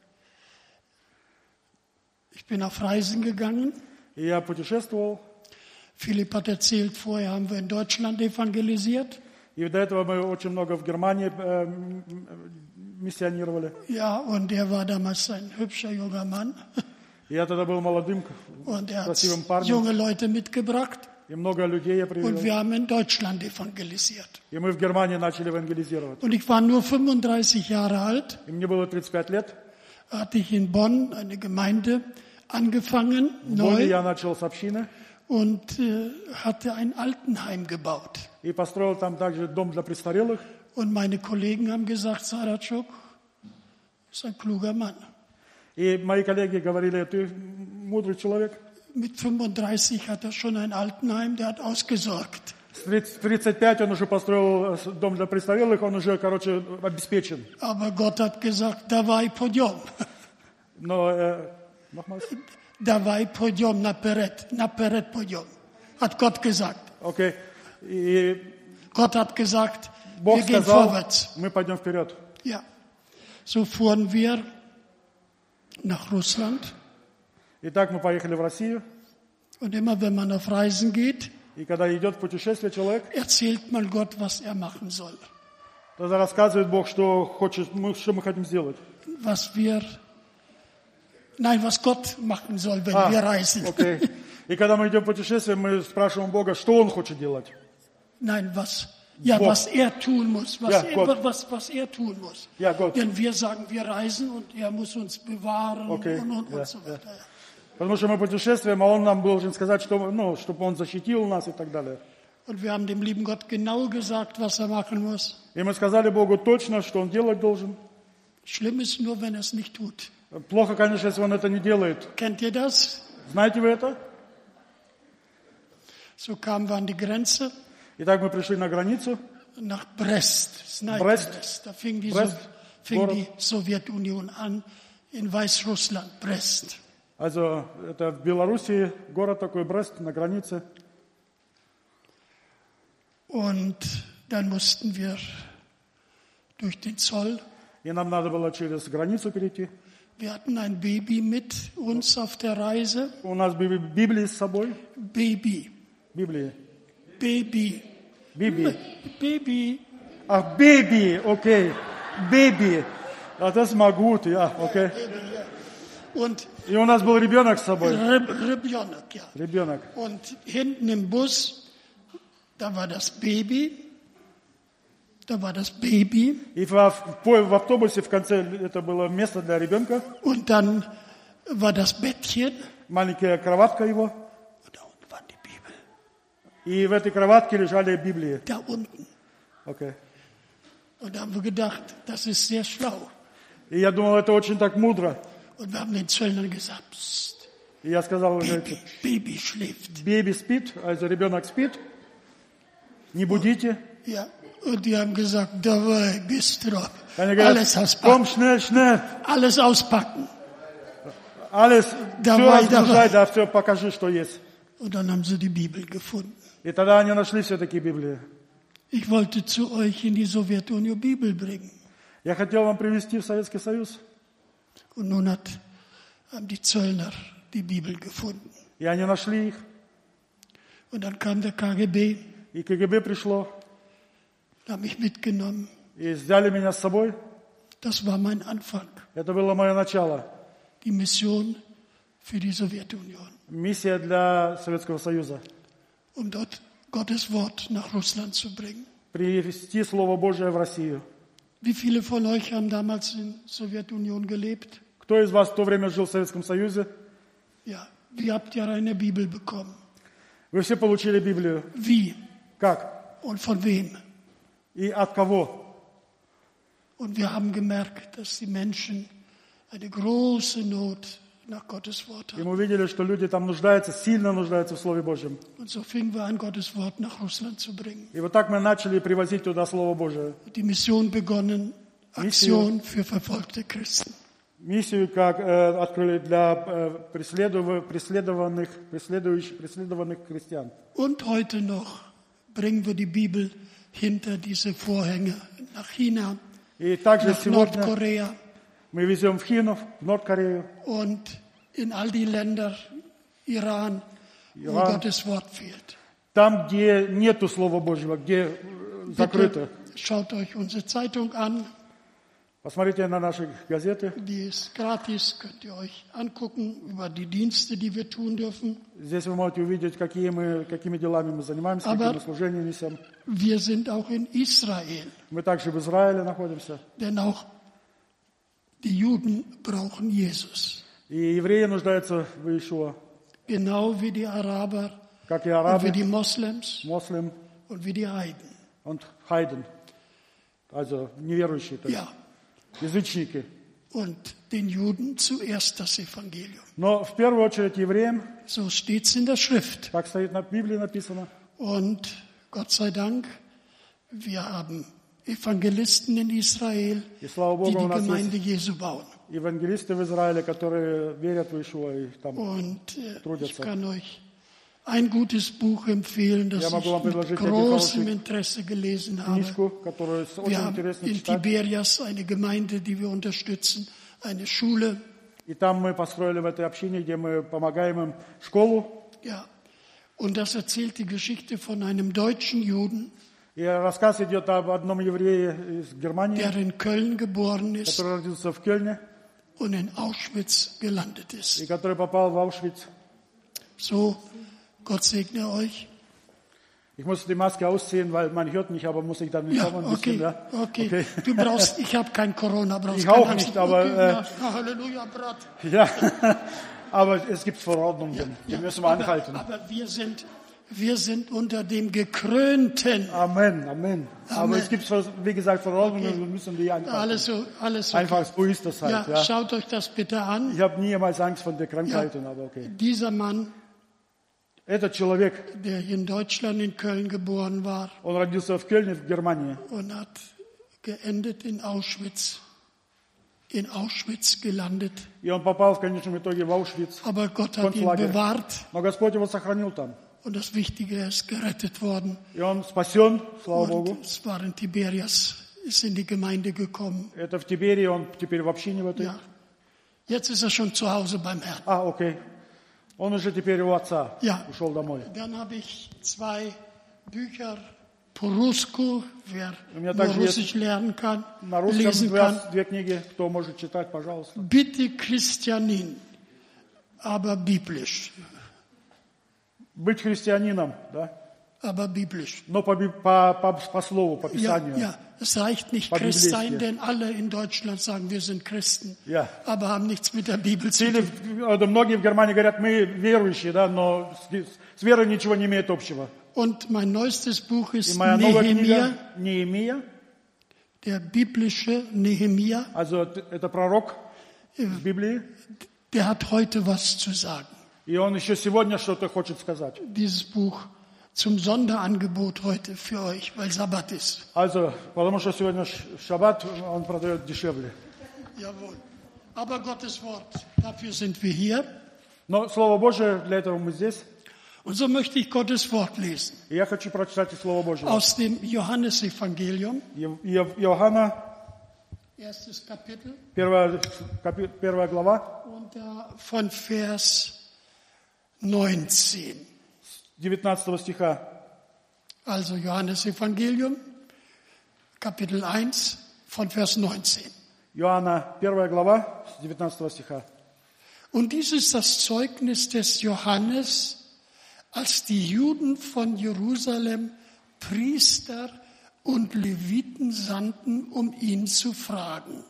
S4: ich bin auf Reisen gegangen.
S1: И я путешествовал.
S4: Philipp hat erzählt, vorher haben wir in Deutschland evangelisiert.
S1: И до этого мы очень много в Германии э, миссионировали.
S4: Ja, und er war damals ein hübscher junger Mann.
S1: Я тогда был молодым,
S4: Und er hat
S1: красивым парнем.
S4: junge Leute mitgebracht.
S1: И много людей я
S4: Und
S1: привел.
S4: wir haben in Deutschland evangelisiert.
S1: И мы в Германии начали евангелизировать.
S4: Und ich war nur fünfunddreißig Jahre alt.
S1: И мне было тридцать пять лет.
S4: Hatte ich in Bonn eine Gemeinde angefangen,
S1: В Бонне
S4: neu,
S1: я начал с общины.
S4: und äh, hatte ein Altenheim gebaut.
S1: И построил там также дом для престарелых.
S4: Und meine Kollegen haben gesagt, Saratschuk ist ein kluger Mann.
S1: И мои коллеги говорили, ты мудрый человек.
S4: Mit fünfunddreißig hat er schon ein Altenheim, der hat ausgesorgt.
S1: С тридцать пять он уже построил дом для престарелых, он уже, короче, обеспечен.
S4: Aber Gott hat gesagt, давай пойдем.
S1: Но, э, nochmals?
S4: Давай пойдем наперед, наперед пойдем. Hat Gott gesagt.
S1: Окей. И
S4: Gott hat gesagt,
S1: Бог
S4: wir gehen
S1: сказал,
S4: vorwärts.
S1: мы пойдем вперед.
S4: Ja. So fuhren wir nach Russland.
S1: Итак, мы поехали в Россию.
S4: Und immer wenn man auf Reisen geht,
S1: И когда идет в путешествие человек,
S4: erzählt man Gott, was er machen soll.
S1: тогда рассказывает Бог, что, хочет, мы, что мы хотим сделать.
S4: Was wir, nein, was Gott machen soll, wenn
S1: А,
S4: wir reisen.
S1: окей. И когда мы идем в путешествие, мы спрашиваем Бога, что Он хочет делать.
S4: Nein, was, ja,
S1: Gott.
S4: was er tun muss, was,
S1: Ja,
S4: er,
S1: Gott.
S4: was, was er tun muss.
S1: Ja, Gott.
S4: Denn wir sagen, wir reisen und er muss uns bewahren
S1: Okay,
S4: und, und,
S1: ja,
S4: und so weiter. Ja.
S1: Потому что мы путешествуем, а Он нам должен сказать, что, ну, чтобы Он защитил нас и так далее.
S4: Und wir haben dem lieben Gott genau gesagt, was er machen muss.
S1: И мы сказали Богу точно, что Он делать должен.
S4: Schlimm ist nur, wenn er es nicht tut.
S1: Плохо, конечно, если Он это не делает.
S4: Kennt ihr das?
S1: Знаете вы это?
S4: So kamen wir an die Grenze
S1: Итак, мы пришли на границу.
S4: nach Brest. Знаете
S1: Brest.
S4: das? Da fing, die,
S1: Brest.
S4: so, fing
S1: Город.
S4: die Sowjetunion an in Weißrussland, Brest.
S1: Also, это в Белоруссии, город такой, Брест, на границе.
S4: Und dann mussten wir durch den Zoll.
S1: И нам надо было через границу перейти.
S4: Wir hatten ein Baby mit uns auf der Reise.
S1: У нас Биби- Библии с собой.
S4: Baby.
S1: Библии.
S4: Baby.
S1: Библии.
S4: Baby.
S1: Ах, Биби, окей. Биби. А das mal gut, ja, окей.
S4: Und
S1: И у нас был ребенок с собой.
S4: Reb- Rebjonek, ja.
S1: Ребенок.
S4: Und hinten im Bus, da war das Baby. Da war das Baby.
S1: И в, в, по- в автобусе в конце это было место для ребенка.
S4: Und dann war das Bettchen.
S1: Маленькая кроватка его.
S4: Und da unten war die Bibel.
S1: И в этой кроватке лежали Библии.
S4: da unten.
S1: Okay.
S4: Und da haben wir gedacht, das ist sehr schlau.
S1: И я думал, это очень так мудро.
S4: Und wir haben den Zöllnern gesagt, Psst,
S1: И я сказал уже,
S4: Baby, Baby schläft.
S1: baby спит, also ребенок спит, не будите.
S4: Ja, und die haben gesagt, давай, быстро,
S1: Они говорят,
S4: alles
S1: ком,
S4: auspacken,
S1: schnell, schnell,
S4: alles auspacken.
S1: alles, все
S4: Давай,
S1: разгружай,
S4: давай.
S1: да, все покажи, что есть.
S4: Und dann haben sie die Bibel gefunden.
S1: И тогда они нашли все-таки Библии.
S4: Ich wollte zu euch in die Sowjetunion Bibel bringen.
S1: Я хотел вам привести в Советский Союз.
S4: Und nun hat, haben die Zöllner die Bibel gefunden.
S1: И они нашли их.
S4: Und dann kam der K G B,
S1: И КГБ пришло.
S4: hat mich mitgenommen.
S1: И взяли меня с собой.
S4: Das war mein Anfang.
S1: Это было мое начало.
S4: Die Mission für die Sowjetunion.
S1: Миссия для Советского Союза.
S4: Um dort Gottes Wort nach Russland zu bringen.
S1: Привести Слово Божие в Россию.
S4: Wie viele von euch haben damals in der Sowjetunion gelebt?
S1: Кто из вас в то время жил в Советском Союзе?
S4: Ja. Wie habt ihr eine Bibel bekommen?
S1: Вы все получили Библию.
S4: Wie?
S1: Как?
S4: Und von wem?
S1: И от кого?
S4: Und wir haben gemerkt, dass die Menschen eine große Not nach Gottes Wort
S1: И
S4: haben.
S1: мы увидели, что люди там нуждаются, сильно нуждаются в Слове Божьем.
S4: Und so fingen wir an, Gottes Wort nach Russland zu bringen.
S1: И вот так мы начали привозить туда Слово Божие.
S4: Die Mission begonnen, Aktion für verfolgte Christen.
S1: Миссию как э, открыли для э, преследув- преследованных, преследующих, преследованных христиан.
S4: Und heute noch bringen wir die Bibel hinter diese Vorhänge nach China,
S1: И также
S4: nach
S1: сегодня
S4: Nordkorea
S1: мы везем в Хинов, в Норд-Корею,
S4: und in all die Länder, Iran, wo
S1: Iran.
S4: Gottes Wort fehlt.
S1: там, где нету Слова Божьего, где э, закрыто.
S4: Bitte schaut euch unsere Zeitung an,
S1: Посмотрите на наши газеты.
S4: die ist gratis, könnt ihr euch angucken über die Dienste, die wir tun dürfen.
S1: Здесь вы можете увидеть, какие мы, какими делами мы занимаемся,
S4: Aber-
S1: какими служениями несем.
S4: Wir sind auch in Israel,
S1: Мы также в Израиле находимся.
S4: denn auch die Juden brauchen Jesus,
S1: И евреи нуждаются в Иешуа,
S4: genau wie die Araber
S1: как и
S4: und wie
S1: арабы,
S4: die Moslems
S1: муслим
S4: und wie die Heiden.
S1: und Heiden. Also неверующие, то есть
S4: Ja,
S1: язычники.
S4: und den Juden zuerst das Evangelium.
S1: Но в первую очередь евреям,
S4: So steht's in der Schrift.
S1: так стоит на Библии написано.
S4: Und Gott sei Dank, wir haben Evangelisten in Israel,
S1: И слава
S4: die
S1: Богу, у
S4: die
S1: нас
S4: Gemeinde
S1: есть
S4: Jesu bauen.
S1: евангелисты в Израиле, которые верят в Иешуа и там
S4: Und äh, ich
S1: трудятся.
S4: kann euch ein gutes Buch empfehlen, das
S1: Я могу вам
S4: ich mit
S1: предложить один
S4: großem
S1: хороший
S4: Interesse gelesen habe.
S1: Книжку, которую с-
S4: Wir
S1: очень
S4: haben
S1: интересно
S4: in
S1: читать.
S4: Tiberias eine Gemeinde, die wir unterstützen, eine Schule.
S1: И там мы построили в этой общине, где мы помогаем им, школу.
S4: Ja. Und das erzählt die Geschichte von einem deutschen Juden,
S1: И рассказ идет об одном еврее из Германии,
S4: der in Köln geboren ist
S1: который родился в Кельне
S4: und in Auschwitz gelandet
S1: и
S4: ist.
S1: который попал в Аушвиц.
S4: So, Gott segne euch.
S1: Ich muss die Maske ausziehen, weil man hört mich, aber muss ich dann nicht
S4: Ja,
S1: auch ein bisschen,
S4: okay,
S1: ja?
S4: okay. Du brauchst, ich habe kein Corona, brauchst
S1: Ich
S4: keine
S1: auch
S4: Angst.
S1: nicht, aber,
S4: Okay,
S1: äh,
S4: ja, Halleluja, Brat.
S1: Ja, aber es gibt Verordnungen, die
S4: Ja,
S1: müssen wir anhalten.
S4: Aber, aber wir sind, wir sind unter dem Gekrönten.
S1: Amen, Amen. Aber
S4: Amen.
S1: es gibt, wie gesagt, Verordnungen,
S4: Okay.
S1: wir müssen die anhalten.
S4: Alles so, alles so.
S1: Einfach, so ist das halt,
S4: Ja,
S1: ja.
S4: schaut euch das bitte an.
S1: Ich habe niemals Angst vor der Krankheiten, aber okay.
S4: Dieser Mann,
S1: Этот человек,
S4: der hier in Deutschland in Köln geboren war
S1: он родился в Кельне, в Германии,
S4: und hat geendet in Auschwitz, in Auschwitz gelandet.
S1: и он попал в конечном итоге в Аушвиц.
S4: Aber Gott hat ihn
S1: Konzlager.
S4: bewahrt
S1: Но Господь его сохранил там.
S4: und das Wichtige, er ist gerettet worden.
S1: И он спасен, слава Богу.
S4: Und es war in Tiberias, ist in die Gemeinde gekommen.
S1: Это в Тиберии, он теперь в общине в этой.
S4: Ja. Jetzt ist er schon zu Hause beim Herrn.
S1: А, окей. Он уже теперь у отца
S4: Ja.
S1: ушел домой.
S4: Dann habe ich zwei Bücher, Porusku, wer
S1: У меня
S4: nur
S1: также есть
S4: Russisch lernen kann,
S1: На русском
S4: lesen
S1: две,
S4: kann.
S1: две книги, кто может читать, пожалуйста.
S4: Bitte Christianin, aber biblisch,
S1: Быть христианином, да?
S4: aber biblisch.
S1: Но по, би- по, по, по слову, по
S4: Ja,
S1: Писанию.
S4: ja, es reicht nicht
S1: По
S4: Christ sein,
S1: библейски.
S4: denn alle in Deutschland sagen, wir sind Christen,
S1: Ja.
S4: aber haben nichts mit der Bibel zu
S1: Или,
S4: tun.
S1: э, да, многие в Германии говорят, мы верующие, да, но с, с верой ничего не имеет общего.
S4: Und mein neuestes Buch
S1: И
S4: ist
S1: моя новая
S4: Nehemia,
S1: книга Неемия,
S4: der biblische Nehemia.
S1: also это пророк в Библии,
S4: Der hat heute was zu sagen.
S1: и он еще сегодня что-то хочет сказать.
S4: Dieses Buch zum Sonderangebot heute für euch, weil Sabbat ist.
S1: Also, потому что сегодня ш- шаббат, он продает дешевле.
S4: Jawohl. Aber Gottes Wort, dafür sind wir hier.
S1: Но Слово Божие, для этого мы здесь.
S4: Und so möchte ich Gottes Wort lesen.
S1: И я хочу прочитать Слово Божие.
S4: Aus dem Johannesevangelium,
S1: Ев- Ев- Иоанна,
S4: erstes Kapitel,
S1: первая, капи- первая глава,
S4: und da von Vers neunzehn.
S1: девятнадцатого стиха.
S4: Also Johannesevangelium, Kapitel eins, von Vers neunzehn.
S1: Иоанна, первая глава, с девятнадцатого стиха.
S4: Und dies ist das Zeugnis des Johannes, als die Juden von Jerusalem Priester und Leviten sandten, um ihn zu fragen.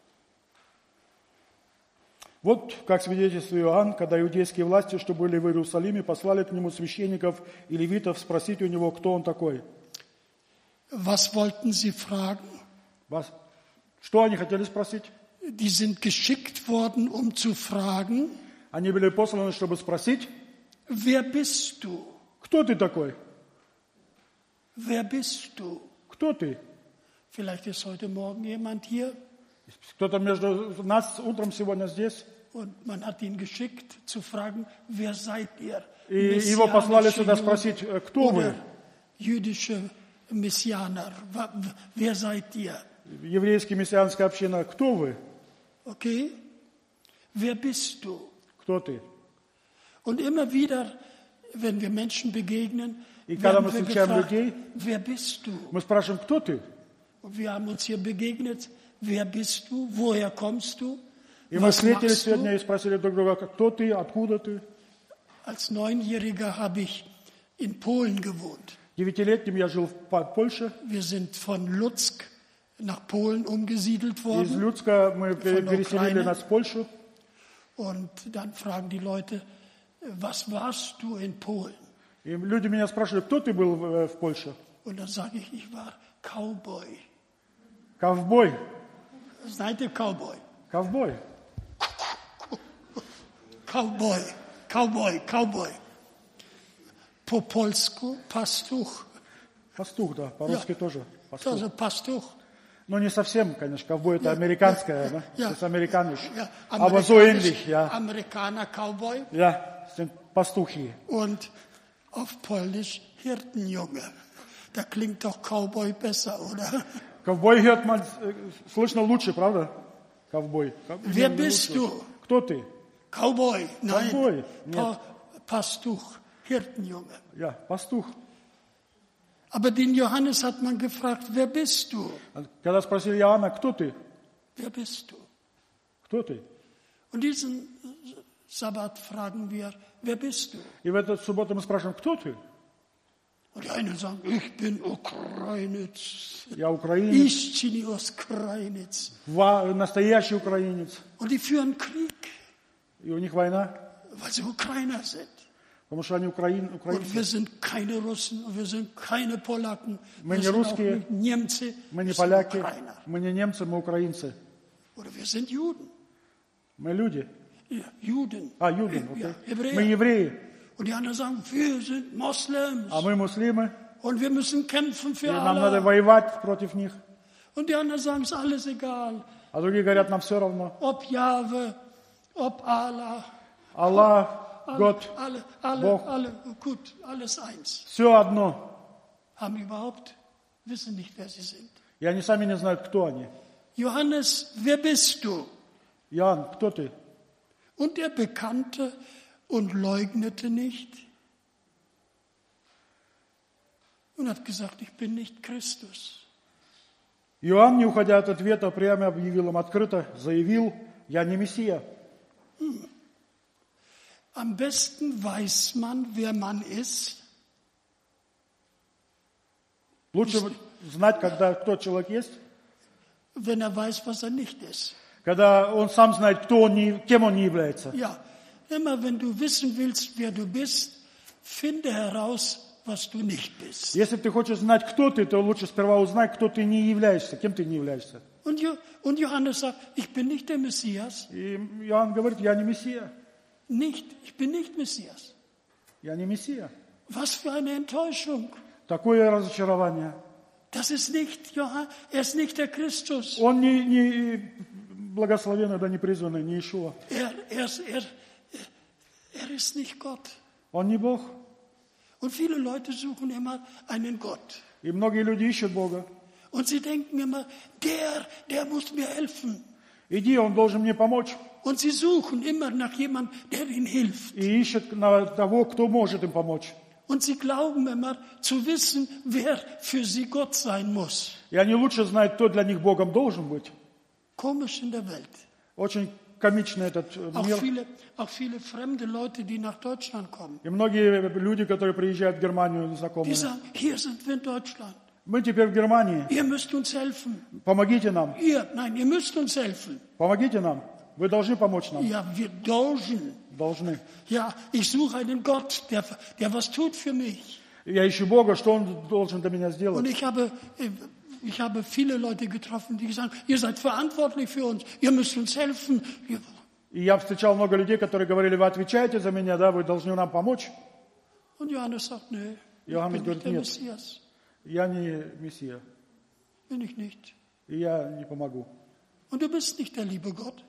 S1: Вот как свидетельствует Иоанн, когда иудейские власти, что были в Иерусалиме, послали к нему священников и левитов спросить у него, кто он такой.
S4: Was wollten sie fragen?
S1: Was? Что они хотели спросить?
S4: Die sind geschickt worden, um zu fragen,
S1: Они были посланы, чтобы спросить,
S4: wer bist du?
S1: кто ты такой?
S4: Wer bist du?
S1: Кто ты?
S4: Vielleicht ist heute Morgen jemand hier
S1: Кто-то между нас утром сегодня здесь,
S4: und man hat ihn geschickt, zu fragen, wer seid ihr?
S1: и его послали
S4: Messianische
S1: сюда
S4: Juden
S1: спросить, э, кто вы?
S4: oder jüdische Messianer, wa- wer seid ihr?
S1: Еврейская мессианская община, кто вы?
S4: Okay? Wer bist du?
S1: Кто ты?
S4: Und immer wieder, wenn wir Menschen begegnen,
S1: И когда мы
S4: werden wir
S1: встречаем
S4: gefragt,
S1: людей,
S4: wer bist du?
S1: мы спрашиваем, кто ты?
S4: Und wir haben uns hier begegnet, wer bist du? Woher kommst du?
S1: И мы
S4: Was
S1: встретились
S4: machst
S1: сегодня
S4: du?
S1: и спросили друг друга, кто ты, откуда ты?
S4: Als Neunjähriger habe ich in Polen gewohnt.
S1: Девятилетним я жил в По- Польше.
S4: Wir sind von Lutzk nach Polen umgesiedelt
S1: Из
S4: worden.
S1: Люцка мы
S4: Von
S1: пере-
S4: der
S1: переселили
S4: Ukraine.
S1: нас в Польшу.
S4: Und dann fragen die Leute, was warst du in Polen?
S1: И люди меня спрашивали, кто ты был в, в Польше?
S4: Und dann sage ich, ich war Cowboy.
S1: Ковбой.
S4: Seid ihr Cowboy?
S1: Ковбой.
S4: Cowboy, Cowboy, Cowboy. Po polsku pastuch.
S1: Пастух, да, по-русски
S4: Ja.
S1: тоже. Пастух.
S4: Also Pastuch.
S1: Ну, не совсем, конечно, ковбой это американское, да?
S4: Ja.
S1: Das ist amerikanisch.
S4: Ja,
S1: Aber so ähnlich, ja.
S4: Amerikaner Cowboy
S1: Ja, sind Пастухи.
S4: und auf Polnisch Hirtenjunge. Da klingt doch Cowboy besser, oder?
S1: Ковбой hört man, äh, слышно лучше, правда? Ковбой. Ков-
S4: Wer
S1: именно
S4: bist
S1: лучше.
S4: du?
S1: Кто ты?
S4: Cowboy, nein.
S1: Cowboy,
S4: Pa Pastuch, Hirtenjunge.
S1: Ja, пастух.
S4: Aber den Johannes hat man gefragt, wer bist du?
S1: Когда спросили Иоанна, кто ты?
S4: Wer bist du?
S1: Кто ты?
S4: Und diesen Sabbat fragen wir, wer bist du?
S1: И в эту субботу мы спрашиваем, кто ты?
S4: Und die einen sagen, ich bin Ukrainitz.
S1: Я украинец,
S4: Ich aus Krainitz.
S1: ва- настоящий украинец.
S4: Und die führen Krieg,
S1: И у них война,
S4: weil sie Ukrainer sind.
S1: потому что они украин,
S4: Und
S1: украинцы.
S4: wir sind keine Russen, und wir sind keine Polacken,
S1: Мы
S4: wir
S1: не
S4: sind auch
S1: русские,
S4: nicht Немцы,
S1: мы
S4: wir
S1: не
S4: sind
S1: поляки,
S4: Ukrainer.
S1: мы не немцы, мы украинцы.
S4: Oder wir sind Juden.
S1: Мы люди.
S4: Ja, Juden.
S1: А, юден,
S4: Ja,
S1: окей.
S4: Hebräer.
S1: Мы евреи,
S4: Und die anderen sagen, wir sind Moslems.
S1: а мы муслимы.
S4: Und wir müssen kämpfen für
S1: И нам надо
S4: alle.
S1: воевать против них.
S4: Und die anderen sagen, es ist alles egal.
S1: А другие говорят, нам все равно.
S4: Ob Jahwe, ob Allah.
S1: Аллах,
S4: Alle,
S1: Gott,
S4: alle, alle,
S1: Бог.
S4: alle, gut, alles eins.
S1: все одно.
S4: Haben überhaupt, wissen nicht, wer sie sind.
S1: И они сами не знают, кто они.
S4: Johannes, wer bist du?
S1: Иоанн, кто ты?
S4: Und er bekannte und leugnete nicht und hat gesagt, ich bin nicht Christus.
S1: Иоанн, не уходя от ответа, прямо объявил им открыто, заявил, я не Мессия.
S4: Am besten weiß man, wer man ist,
S1: Лучше знать, когда кто человек есть,
S4: wenn er weiß, was er nicht ist.
S1: когда он сам знает, кто он не, кем он не является.
S4: Ja, immer wenn du wissen willst, wer du bist, finde heraus, was du nicht bist.
S1: Если ты хочешь знать, кто ты, то лучше сперва узнай, кто ты не являешься, кем ты не являешься.
S4: Und, Jo- und Johannes sagt, ich bin nicht der Messias.
S1: И Иоанн говорит, я не Мессия.
S4: Nicht, ich bin nicht Messias.
S1: Я не Мессия.
S4: Was für eine Enttäuschung.
S1: Такое разочарование.
S4: Das ist nicht Johannes, er ist nicht der Christus.
S1: Он не, не благословенный, да не призванный, не Иешуа.
S4: Er, er, ist- er, er ist nicht Gott.
S1: Он не Бог.
S4: Und viele Leute suchen immer einen Gott.
S1: И многие люди ищут Бога.
S4: Und sie denken immer, der, der muss mir helfen.
S1: Иди, он должен мне помочь.
S4: Und sie suchen immer nach jemandem, der ihnen hilft.
S1: И ищут на того, кто может им помочь.
S4: Und sie glauben immer zu wissen, wer für sie Gott sein muss.
S1: И они лучше знают, кто для них Богом должен быть.
S4: Komisch in der Welt.
S1: Очень комичный этот э,
S4: Auch
S1: мир.
S4: viele, auch viele fremde Leute, die nach Deutschland kommen.
S1: И многие люди, которые приезжают в Германию,
S4: Die
S1: знакомые.
S4: sagen, hier sind wir in Deutschland.
S1: Мы теперь в Германии.
S4: Ihr müsst uns helfen.
S1: Помогите нам.
S4: Ihr, nein, ihr müsst uns helfen.
S1: Помогите нам. Вы должны помочь нам.
S4: Ja, wir dürfen.
S1: Должны.
S4: Ja, ich suche einen Gott, der, der was tut für mich.
S1: Я ищу Бога, что Он должен для меня
S4: Und
S1: сделать.
S4: ich habe, ich habe viele Leute getroffen, die sagen, ihr seid verantwortlich für uns. Ihr müsst uns helfen. Ihr-
S1: И я встречал много людей, которые говорили, вы отвечаете за меня, да, вы должны нам помочь.
S4: Und Johannes sagt, nee, ich
S1: Johannes
S4: bin nicht
S1: говорит,
S4: der
S1: нет,
S4: Messias.
S1: я не Мессия,
S4: Bin ich nicht.
S1: и я не помогу.
S4: Und du bist nicht der liebe Gott.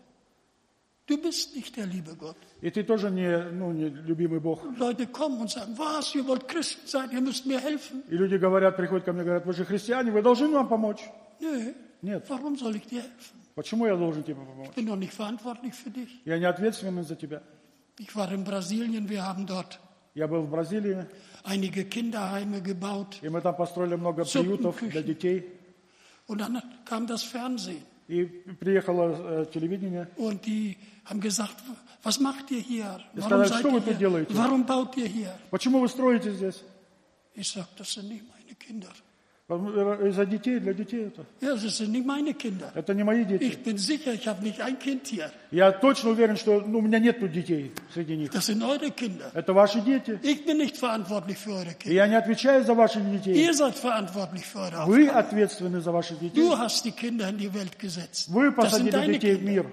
S4: Du bist nicht der liebe Gott.
S1: И ты тоже не, ну, не любимый Бог.
S4: Und Leute kommen und sagen, was, ihr wollt Christen sein, ihr müsst mir helfen.
S1: И люди говорят, приходят ко мне, говорят, вы же христиане, вы должны нам помочь.
S4: Nö,
S1: Нет.
S4: warum soll ich dir helfen?
S1: Почему я должен тебе помочь?
S4: Ich bin doch nicht verantwortlich für dich.
S1: Я не ответственный за тебя.
S4: Ich war in Brasilien, wir haben dort
S1: Я был в Бразилии,
S4: einige Kinderheime gebaut.
S1: и мы там построили много приютов для детей.
S4: Und dann kam das Fernsehen.
S1: И приехало э, телевидение.
S4: Und die haben gesagt, was macht ihr hier?
S1: Das
S4: Warum
S1: сказали,
S4: seid
S1: что вы
S4: ihr
S1: тут
S4: hier?
S1: делаете?
S4: Warum baut ihr hier?
S1: Почему вы строите здесь?
S4: Ich sage, das sind nicht meine Kinder.
S1: Из-за детей, для детей это.
S4: Ja, das sind nicht meine Kinder.
S1: Это не мои дети.
S4: Ich bin sicher, ich habe nicht ein Kind hier.
S1: Я точно уверен, что ну, у меня нет тут детей среди них.
S4: Das sind eure Kinder.
S1: Это ваши дети.
S4: Ich bin nicht verantwortlich für eure
S1: И
S4: Kinder.
S1: я не отвечаю за ваших детей.
S4: Ihr seid verantwortlich für eure
S1: Вы
S4: Aufgaben.
S1: ответственны за ваших детей.
S4: Du hast die Kinder in die Welt gesetzt.
S1: Вы
S4: Das sind
S1: посадили
S4: deine
S1: детей в
S4: Kinder.
S1: мир.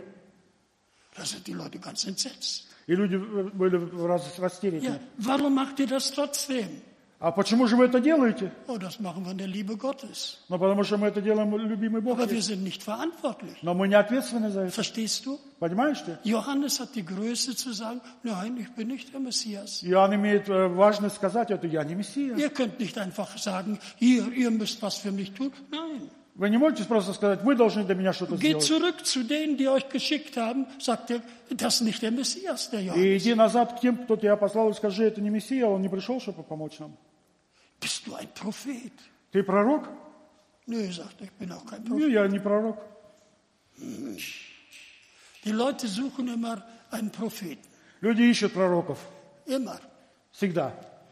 S4: Da sind die Leute ganz entsetzt.
S1: И люди были раз- растеряны.
S4: Ja, warum macht ihr das trotzdem?
S1: А почему же вы это делаете?
S4: Oh, das machen wir in der Liebe Gottes.
S1: Ну, потому что мы это делаем, любимый Бог.
S4: Aber wir
S1: есть.
S4: sind nicht verantwortlich.
S1: Но мы не ответственны за это.
S4: Verstehst du?
S1: Понимаешь ты?
S4: Johannes hat die Größe zu sagen, nein, ich bin nicht der Messias.
S1: Иоанн имеет э, важность сказать это, я не Мессия.
S4: Ihr könnt nicht einfach sagen, ihr, ihr müsst was für mich tun. Nein.
S1: Вы не можете просто сказать, вы должны для меня что-то
S4: Geht
S1: сделать.
S4: zurück zu denen, die euch geschickt haben, sagt er, das ist nicht der Messias, der
S1: И
S4: Johannes.
S1: иди назад к тем, кто тебя послал, и скажи, это не Мессия, он не пришел, чтобы помочь нам.
S4: Bist du ein Prophet?
S1: Ты пророк?
S4: Nö, sagt er, ich bin auch kein
S1: Не,
S4: Prophet.
S1: я не пророк.
S4: Die Leute suchen immer einen Propheten.
S1: Люди ищут пророков.
S4: Immer.
S1: Всегда.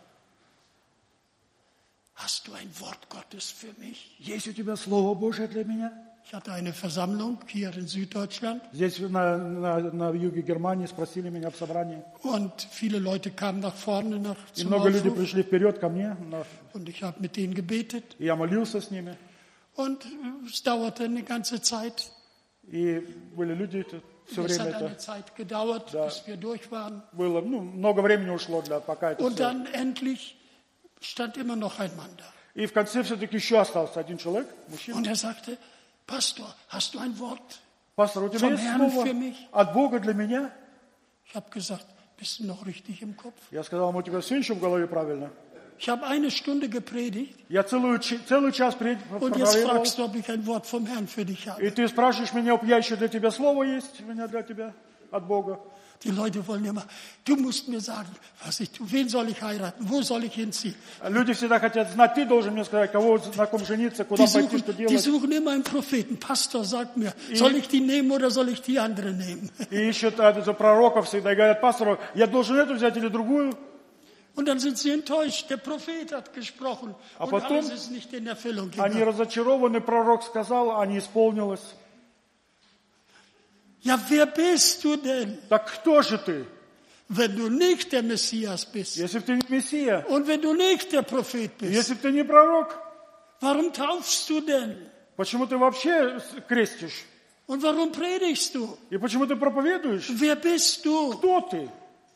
S4: Hast du ein Wort Gottes für mich?
S1: Есть у тебя Слово Божие для меня?
S4: Ich hatte eine Versammlung hier in Süddeutschland
S1: Здесь на, на, на юге Германии спросили меня в собрании.
S4: und viele Leute kamen nach vorne nach,
S1: И
S4: zum
S1: много людей
S4: Aufruf
S1: пришли вперед ко мне. на-
S4: und ich habe mit denen gebetet
S1: и я молился с ними.
S4: und es dauerte eine ganze Zeit.
S1: И были люди, все
S4: Es
S1: время
S4: hat eine
S1: это
S4: Zeit gedauert, bis wir durch waren.
S1: было, ну, много времени ушло, для, пока это
S4: Und
S1: все.
S4: dann endlich stand immer noch ein Mann da.
S1: И в конце все-таки еще остался один человек, мужчина.
S4: Und er sagte, Pastor, hast du ein Wort?
S1: Пастор, у тебя
S4: Vom
S1: есть
S4: Herrn
S1: слово
S4: für mich?
S1: от Бога для меня?
S4: Ich habe gesagt, bist du noch richtig im Kopf?
S1: Я сказал ему, у тебя все еще в голове правильно.
S4: Ich habe eine Stunde gepredigt
S1: Я целую, ч- целый час пред-
S4: und jetzt
S1: проповедовал.
S4: fragst du, ob ich ein Wort vom Herrn für dich habe.
S1: И ты спрашиваешь меня, ob я еще для тебя слово есть, у меня для тебя от Бога.
S4: Die Leute wollen immer, du musst mir sagen, was ich tue. Wen soll ich heiraten? Wo soll ich hinziehen?
S1: Люди всегда хотят знать, ты должен мне сказать, кого, на ком жениться,
S4: Die
S1: куда пойти,
S4: suchen,
S1: что
S4: die
S1: делать.
S4: suchen immer einen Propheten. Pastor, sag mir, soll ich die nehmen oder soll ich die andere nehmen?
S1: И ищут а, за пророков всегда и говорят, пастору, я должен эту взять или другую.
S4: Und dann sind sie enttäuscht. Der Prophet hat gesprochen
S1: А
S4: und
S1: потом
S4: alles ist nicht in Erfüllung
S1: Они
S4: gegangen.
S1: разочарованы, пророк сказал, а не исполнилось.
S4: Ja, wer bist du denn?
S1: Так кто же ты?
S4: wenn du nicht der Messias bist
S1: если бы ты не Мессия,
S4: und wenn du nicht der Prophet bist?
S1: если бы ты не пророк,
S4: Warum taufst du denn?
S1: почему ты вообще крестишь?
S4: Und warum predigst du?
S1: И почему ты проповедуешь?
S4: Wer bist du?
S1: Кто ты?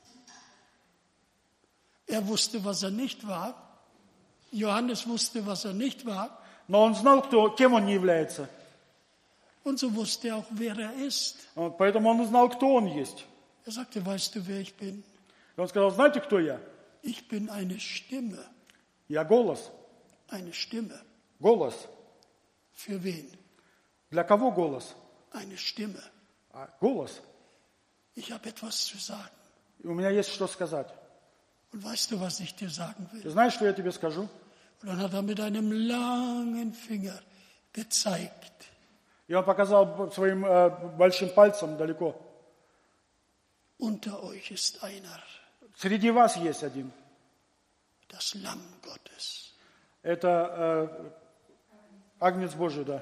S4: Er wusste, was er nicht war. Johannes wusste, was er nicht war.
S1: Но он знал, кто, кем он не является.
S4: Und so wusste er auch, wer er ist.
S1: Вот поэтому он знал, кто он есть.
S4: Er sagte, weißt du, wer ich bin?
S1: И он сказал, знаете, кто я?
S4: Ich bin eine Stimme.
S1: Я голос.
S4: Eine Stimme.
S1: Голос.
S4: Für wen?
S1: Для кого голос?
S4: Eine Stimme.
S1: А, голос.
S4: Ich habe etwas zu sagen.
S1: И у меня есть что сказать.
S4: Und weißt du, was ich dir sagen
S1: Ты
S4: will?
S1: знаешь, что я тебе скажу?
S4: Und dann hat er mit einem langen Finger gezeigt.
S1: И он показал своим э, большим пальцем далеко.
S4: Unter euch ist einer,
S1: Среди вас есть один.
S4: das Lamm Gottes.
S1: Это э, Агнец Божий, да.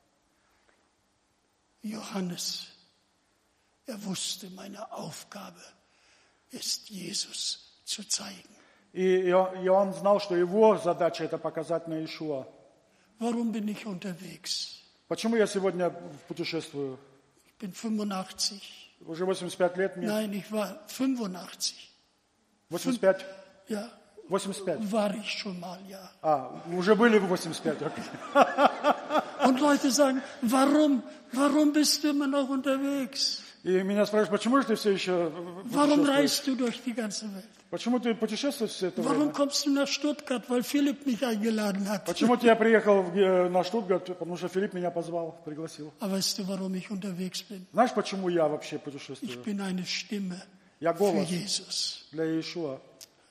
S4: Johannes, er wusste, meine Aufgabe ist, Jesus zu zeigen.
S1: И Иоанн знал, что его задача это показать на Иешуа.
S4: Warum bin ich unterwegs?
S1: Почему я сегодня путешествую?
S4: Ich bin fünfundachtzig.
S1: Уже восемьдесят пять лет мне.
S4: Nein, ich war fünfundachtzig.
S1: восемьдесят пять?
S4: Ja,
S1: восемьдесят пять.
S4: war ich schon mal, ja.
S1: А, уже были в восемьдесят пять. Okay.
S4: Und Leute sagen, warum, warum bist du immer noch unterwegs?
S1: И меня спрашивают, почему же ты все еще
S4: Warum
S1: путешествуешь?
S4: reist du durch die ganze Welt?
S1: Почему ты путешествуешь все это
S4: Warum
S1: время?
S4: kommst du nach Stuttgart? Weil Philipp mich eingeladen hat.
S1: Почему я приехал в Ге- на Штутгарт? Потому что Филипп меня позвал, пригласил.
S4: Aber weißt du, warum ich unterwegs bin?
S1: Знаешь, почему я вообще
S4: Ich
S1: путешествую?
S4: bin eine Stimme
S1: Я
S4: für
S1: голос
S4: Jesus.
S1: для Иешуа.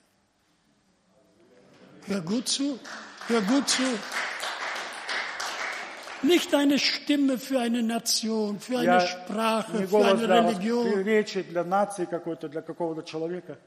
S4: Hör gut zu, hör gut zu. Nicht eine Stimme für eine Nation, für eine
S1: Я не
S4: Sprache, für
S1: голос
S4: eine
S1: для
S4: Religion.
S1: речи, для нации какой-то, для какого-то человека.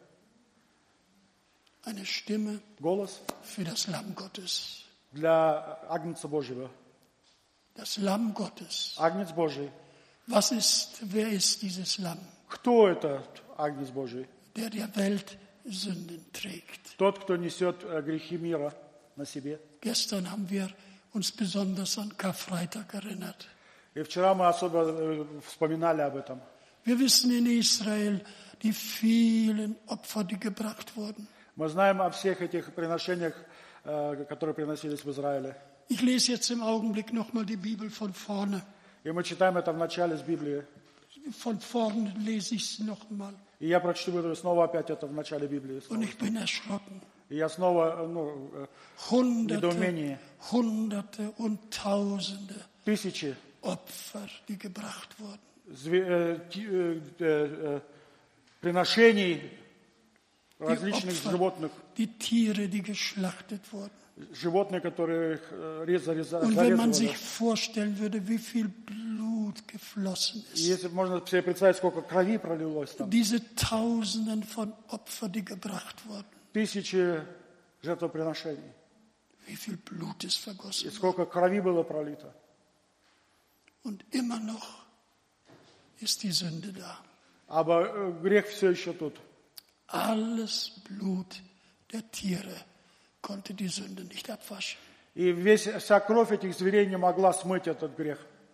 S4: Eine Stimme
S1: Голос
S4: für das Lamm Gottes.
S1: для Агнца Божьего.
S4: Das Lamm Gottes.
S1: Агнец Божий.
S4: Was ist, wer ist dieses Lamm,
S1: Кто этот Агнец Божий?
S4: der der Welt Sünden trägt?
S1: Тот, кто несет э, грехи мира на себе.
S4: Gestern haben wir uns besonders an Karfreitag erinnert.
S1: И вчера мы особо э, вспоминали об этом.
S4: Wir wissen in Israel die vielen Opfer, die gebracht wurden.
S1: Мы знаем о всех этих приношениях, э, которые приносились в Израиле.
S4: Ich lese jetzt im Augenblick nochmal die Bibel von vorne.
S1: И мы читаем это в начале с Библии.
S4: Von vorne lese ich es nochmal.
S1: И я прочту это снова опять это в начале Библии.
S4: Und ich bin erschrocken.
S1: И я снова, э, ну, э,
S4: Hunderte,
S1: недоумение.
S4: Hunderte und Tausende
S1: Тысячи
S4: Opfer, die gebracht wurden.
S1: зве- э, ти- э, э, э, приношений
S4: Die
S1: различных
S4: Opfer,
S1: животных.
S4: die Tiere, die geschlachtet wurden.
S1: Животные, которые э, резали, за-
S4: Und wenn man
S1: зарезали.
S4: sich vorstellen würde, wie viel Blut geflossen
S1: И
S4: ist.
S1: если можно себе представить, сколько крови пролилось там.
S4: Diese Tausenden von Opfern, die gebracht wurden.
S1: Тысячи жертвоприношений.
S4: Wie viel Blut ist
S1: И
S4: vergossen worden.
S1: сколько крови было пролито.
S4: Und immer noch ist die Sünde da.
S1: Aber э, грех все еще тут.
S4: Alles Blut der Tiere konnte die Sünde nicht abwaschen.
S1: И весь, вся кровь этих зверей не могла смыть этот грех.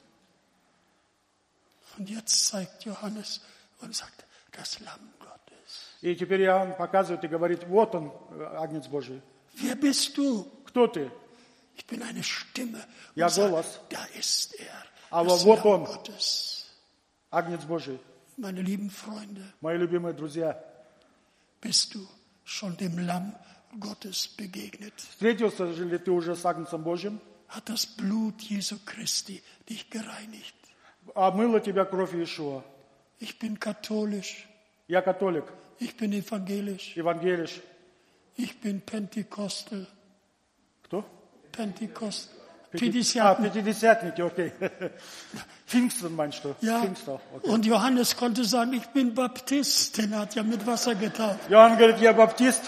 S4: Und jetzt zeigt Johannes und sagt, das Lamm Gottes.
S1: И теперь Иоанн показывает и говорит, вот он, э, Агнец Божий.
S4: Wer bist du?
S1: Кто ты?
S4: Ich bin eine Stimme. Und
S1: Ja,
S4: sag,
S1: голос.
S4: da ist er.
S1: Aber
S4: Das
S1: вот
S4: Lamm
S1: он.
S4: Gottes.
S1: Агнец Божий.
S4: Meine lieben Freunde,
S1: Мои любимые друзья.
S4: bist du schon dem Lamm Gottes begegnet?
S1: Встретился ли ты уже с Агнцем Божьим?
S4: Hat das Blut Jesu Christi dich gereinigt?
S1: Омыла тебя кровь Иешуа.
S4: Ich bin katholisch.
S1: Я католик,
S4: Ich bin evangelisch.
S1: евангелиш.
S4: Ich bin Pentekostal.
S1: Кто?
S4: Pentekost.
S1: А,
S4: Пятидесятник.
S1: пятидесятники, окей. Pfingsten meinst du?
S4: Ja.
S1: Pfingster, okay.
S4: Und Johannes konnte sagen, ich bin Baptist, denn er hat ja mit Wasser getauft.
S1: Иоанн говорит, я баптист.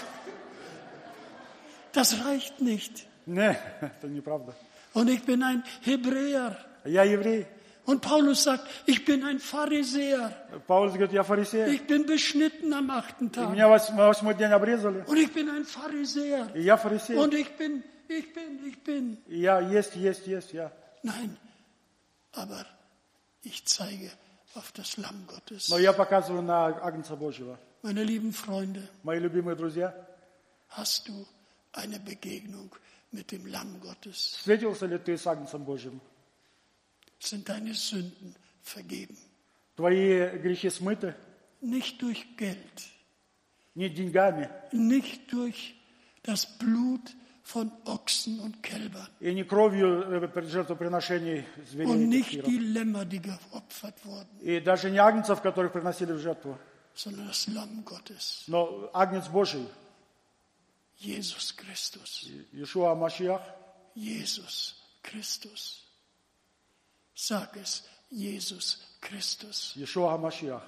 S4: Das reicht nicht.
S1: Не, это неправда.
S4: Und ich bin ein Hebräer.
S1: Я еврей.
S4: Und Paulus sagt, ich bin ein Pharisäer.
S1: Паулус говорит, я фарисей.
S4: Ich bin beschnitten am achten
S1: И
S4: Tag.
S1: меня вось- на восьмой день обрезали.
S4: Und ich bin ein Pharisäer.
S1: И я фарисей.
S4: Und ich bin, ich bin, ich bin.
S1: И я есть, есть, есть, я.
S4: Nein, aber ich zeige auf das Lamm Gottes.
S1: Но я показываю на Агнца Божьего.
S4: Meine lieben Freunde,
S1: Мои любимые друзья,
S4: hast du eine Begegnung mit dem Lamm Gottes?
S1: встретился ли ты с Агнцем Божьим?
S4: Sind deine Sünden vergeben?
S1: Твои грехи смыты?
S4: Nicht durch Geld,
S1: Не деньгами
S4: nicht durch das Blut von Ochsen und Kälbern
S1: и не кровью э, жертвоприношений зверей.
S4: und
S1: и
S4: nicht
S1: кефиров.
S4: die Lämmer, die geopfert wurden,
S1: И даже не агнцев, которых приносили в жертву,
S4: sondern das Lamm Gottes,
S1: но Агнец Божий,
S4: Jesus Christus.
S1: Иешуа Машиах.
S4: Jesus Christus. Sag es, Jesus Christus.
S1: Иешуа Машиах.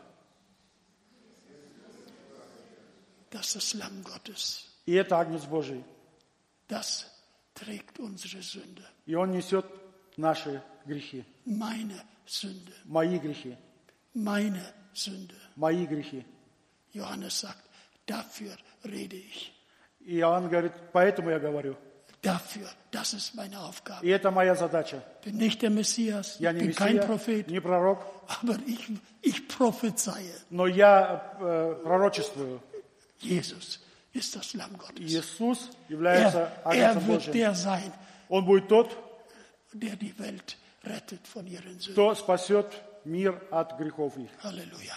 S4: Das ist das Lamm Gottes.
S1: И это Агнец Божий.
S4: Das trägt unsere Sünde.
S1: И Он несет наши грехи.
S4: Meine Sünde.
S1: Мои грехи.
S4: Meine Sünde.
S1: Мои грехи.
S4: Johannes sagt, dafür rede ich.
S1: И Иоанн говорит, поэтому я говорю.
S4: Dafür, das ist meine Aufgabe.
S1: И это моя задача.
S4: Ich bin nicht der Messias,
S1: Я
S4: ich
S1: не
S4: bin kein
S1: Мессия,
S4: Prophet,
S1: не пророк,
S4: aber ich, ich prophezeie.
S1: но я э, пророчествую.
S4: Jesus ist das Lamm Gottes.
S1: Иисус является
S4: Er, er
S1: Агнцем
S4: wird
S1: Божьим.
S4: der sein,
S1: Он будет тот,
S4: der die Welt rettet von ihren Sünden.
S1: кто спасет мир от грехов их.
S4: Halleluja.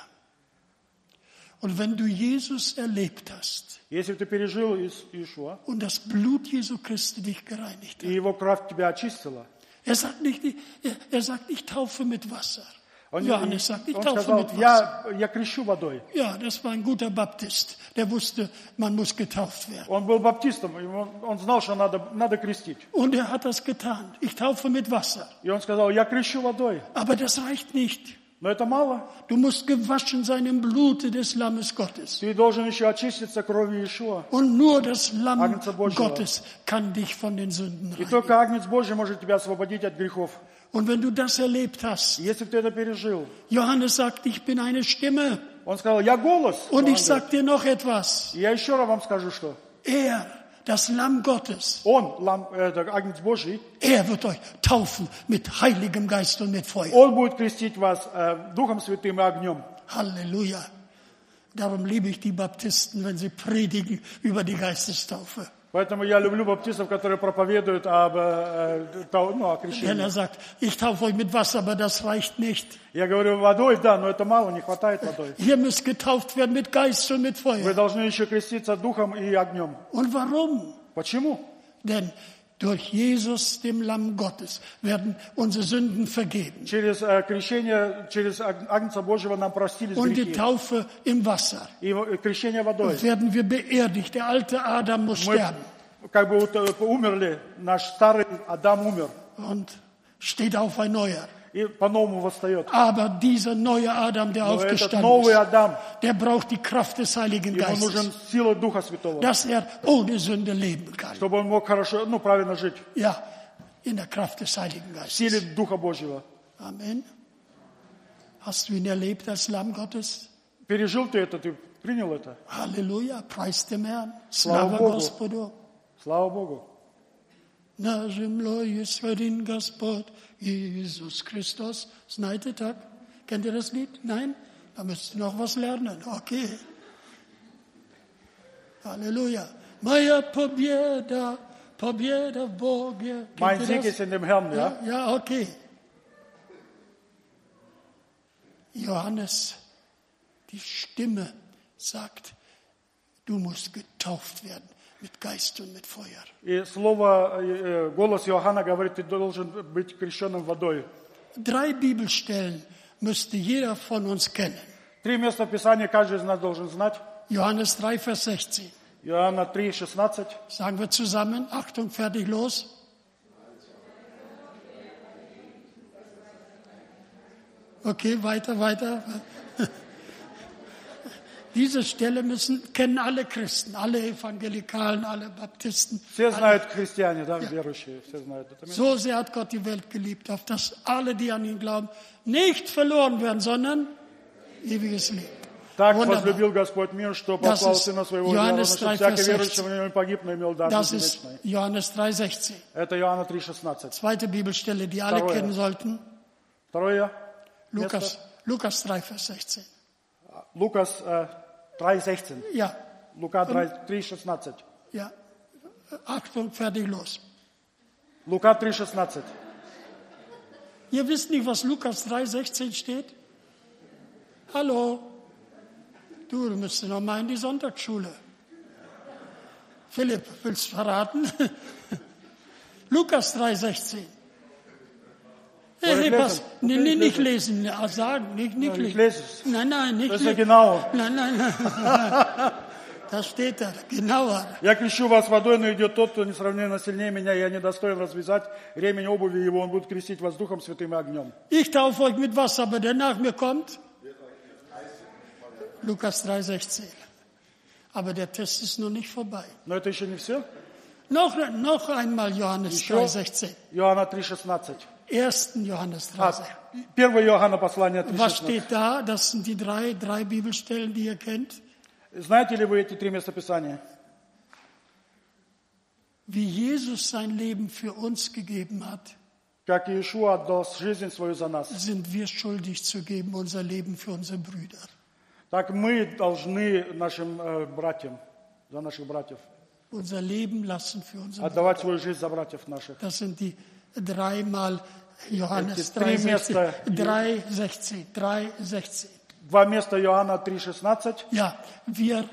S4: Und wenn du Jesus erlebt hast
S1: Если ты пережил Ис- Иешуа,
S4: und das Blut Jesu Christi dich gereinigt
S1: и
S4: hat,
S1: его кровь тебя очистила,
S4: er sagt nicht, er, er sagt, ich taufe mit Wasser.
S1: он,
S4: Johannes sagt, ich
S1: он
S4: taufe
S1: сказал,
S4: mit Wasser.
S1: я, я крещу водой.
S4: Ja, das war ein guter Baptist. Der wusste, man muss getauft werden.
S1: Он был баптистом, и он, он знал, что надо, надо крестить.
S4: Und er hat das getan. Ich taufe mit Wasser.
S1: И он сказал, я крещу водой.
S4: Aber das reicht nicht.
S1: Но это мало.
S4: Du musst gewaschen sein im Blute des Lammes Gottes.
S1: Ты должен еще очиститься кровью Иешуа.
S4: Und nur das Lamm
S1: Агнца Божьего.
S4: Gottes kann dich von den Sünden
S1: И
S4: reinigen.
S1: только Агнец Божий может тебя освободить от грехов.
S4: Und wenn du das erlebt hast,
S1: И если ты это пережил,
S4: Johannes sagt, ich bin eine Stimme.
S1: он сказал, я голос.
S4: Und ich
S1: Иоанн
S4: sag dir noch etwas.
S1: говорит. И я еще раз вам скажу, что
S4: Er, das Lamm Gottes,
S1: он, лам- это Агнец Божий,
S4: er wird euch taufen mit Heiligem Geist und mit Feuer.
S1: он будет крестить вас э, Духом Святым и огнем.
S4: Halleluja. Darum liebe ich die Baptisten, wenn sie predigen über die Geistestaufe.
S1: Поэтому я люблю баптистов, которые проповедуют об, э, тау- ну, о
S4: Wenn
S1: крещении.
S4: er sagt, ich taufe euch mit Wasser, aber das reicht nicht.
S1: Я говорю, водой, да, но это мало, не хватает водой.
S4: Ihr müsst getauft werden mit Geist und mit
S1: Вы
S4: Feuer.
S1: должны еще креститься Духом и огнем.
S4: Und warum?
S1: Почему?
S4: Denn durch Jesus, dem Lamm Gottes, werden unsere Sünden vergeben.
S1: Через э, крещение, через Аг- Агнца Божьего нам простились
S4: Und die
S1: грехи.
S4: Taufe im Wasser.
S1: И э, крещение водой.
S4: Werden wir beerdigt. Der alte Adam muss
S1: Мы
S4: sterben.
S1: как бы вот, э, умерли, наш старый Адам умер.
S4: Und steht auf ein neuer.
S1: И по-новому восстает.
S4: Aber dieser neue Adam, der
S1: Но этот
S4: aufgestanden
S1: новый
S4: ist,
S1: Адам,
S4: der braucht die Kraft des Heiligen
S1: ему нужен
S4: Geistes,
S1: сила Духа Святого,
S4: dass er ohne Sünde leben kann.
S1: чтобы он мог хорошо, ну, правильно жить.
S4: Ja, in der Kraft des Heiligen
S1: В силе
S4: Geistes.
S1: Духа Божьего.
S4: Amen. Hast du ihn erlebt als Lamm Gottes?
S1: Пережил ты это, ты принял это?
S4: Halleluja, preis dem Herrn.
S1: Слава
S4: Slava
S1: Богу.
S4: Господу.
S1: Слава Богу.
S4: На земле есть один Господь, Jesus Christus. Знаете так? Kennt ihr das Lied? Nein? Da müsst ihr noch was lernen. Okay. Halleluja. Моя победа, победа в Боге.
S1: Mein
S4: Kennt ihr
S1: Sieg
S4: das?
S1: ist in dem Herrn, ja?
S4: Ja, ja, okay. Johannes, die Stimme sagt, du musst getauft werden mit Geist und mit Feuer.
S1: И слово, э, э, голос Иоанна говорит, ты должен быть крещенным водой.
S4: Drei Bibelstellen müsste jeder von uns kennen.
S1: Три места Писания каждый из нас должен знать.
S4: Johannes drei, Vers sechzehn.
S1: Иоанна три, шестнадцать.
S4: Sagen wir zusammen. Achtung, fertig, los. Okay, weiter, weiter. Diese Stelle müssen, kennen alle Christen, alle Evangelikalen, alle Baptisten.
S1: Все знают христиане, да, верующие, все знают это место.
S4: So sehr hat Gott die Welt geliebt, auf dass alle, die an ihn glauben, nicht verloren werden, sondern ewiges Leben.
S1: Так
S4: Wunderbar.
S1: возлюбил Господь мир, что
S4: Das
S1: послал
S4: ist
S1: Сына Своего,
S4: Johannes
S1: чтобы
S4: drei,
S1: всякий
S4: Vers
S1: верующий
S4: sechzehn.
S1: в Него не погиб, но имел дар
S4: Das
S1: жизни
S4: ist
S1: вечной.
S4: Johannes drei sechzehn.
S1: Это Иоанна три шестнадцать.
S4: Zweite Bibelstelle, die alle
S1: Второе.
S4: kennen sollten.
S1: Второе,
S4: Lukas, Lukas drei, Vers sechzehn.
S1: Лукас э, три шестнадцать.
S4: Ja,
S1: Лука три шестнадцать.
S4: ja. Achtung, fertig, los.
S1: Лука три шестнадцать.
S4: Ihr wisst nicht, was Lukas drei sechzehn steht? Hallo? Du, du müsstest noch mal in die Sonntagsschule. Philipp, willst du verraten? Lukas drei sechzehn.
S1: Soll ich
S4: Hey,
S1: lesen?
S4: pass, nee,
S1: Okay,
S4: nee,
S1: ich
S4: nicht
S1: lese.
S4: lesen, ja, sagen, nicht, nicht
S1: Ja, ich
S4: lesen.
S1: lese es.
S4: Nein, nein, nicht
S1: Das ist ja
S4: lesen.
S1: genau.
S4: Nein, nein, nein. Da steht da, genauer.
S1: «Я крещу вас водой, но идет тот, кто несравненно сильнее меня, и я недостоин развязать ремень обуви его, он будет крестить вас Духом Святым и огнем».
S4: Ich taufe euch mit Wasser, aber der nach mir kommt. Lukas drei sechzehn. Aber der Test ist noch nicht vorbei.
S1: Но это еще не все.
S4: Noch, noch einmal Johannes
S1: Еще
S4: drei sechzehn.
S1: Иоанна три шестнадцать.
S4: Ersten Johannes drei
S1: А,
S4: sechzehn.
S1: первое Иоанна послание три
S4: Was
S1: шестнадцать.
S4: steht da? Das sind die drei, drei Bibelstellen, die ihr kennt.
S1: Знаете ли вы эти три местописания?
S4: Wie Jesus sein Leben für uns gegeben hat,
S1: Как Иешуа отдал жизнь свою за нас,
S4: sind wir schuldig zu geben, unser Leben für unsere Brüder.
S1: так мы должны нашим э, братьям, за наших братьев,
S4: Unser Leben lassen für unsere Brüder.
S1: отдавать свою жизнь за братьев наших.
S4: Das sind die dreimal Johannes
S1: Die drei
S4: drei sechzehn.
S1: Места.
S4: drei sechzehn. drei sechzehn.
S1: Два места Иоанна три шестнадцать.
S4: Ja, wir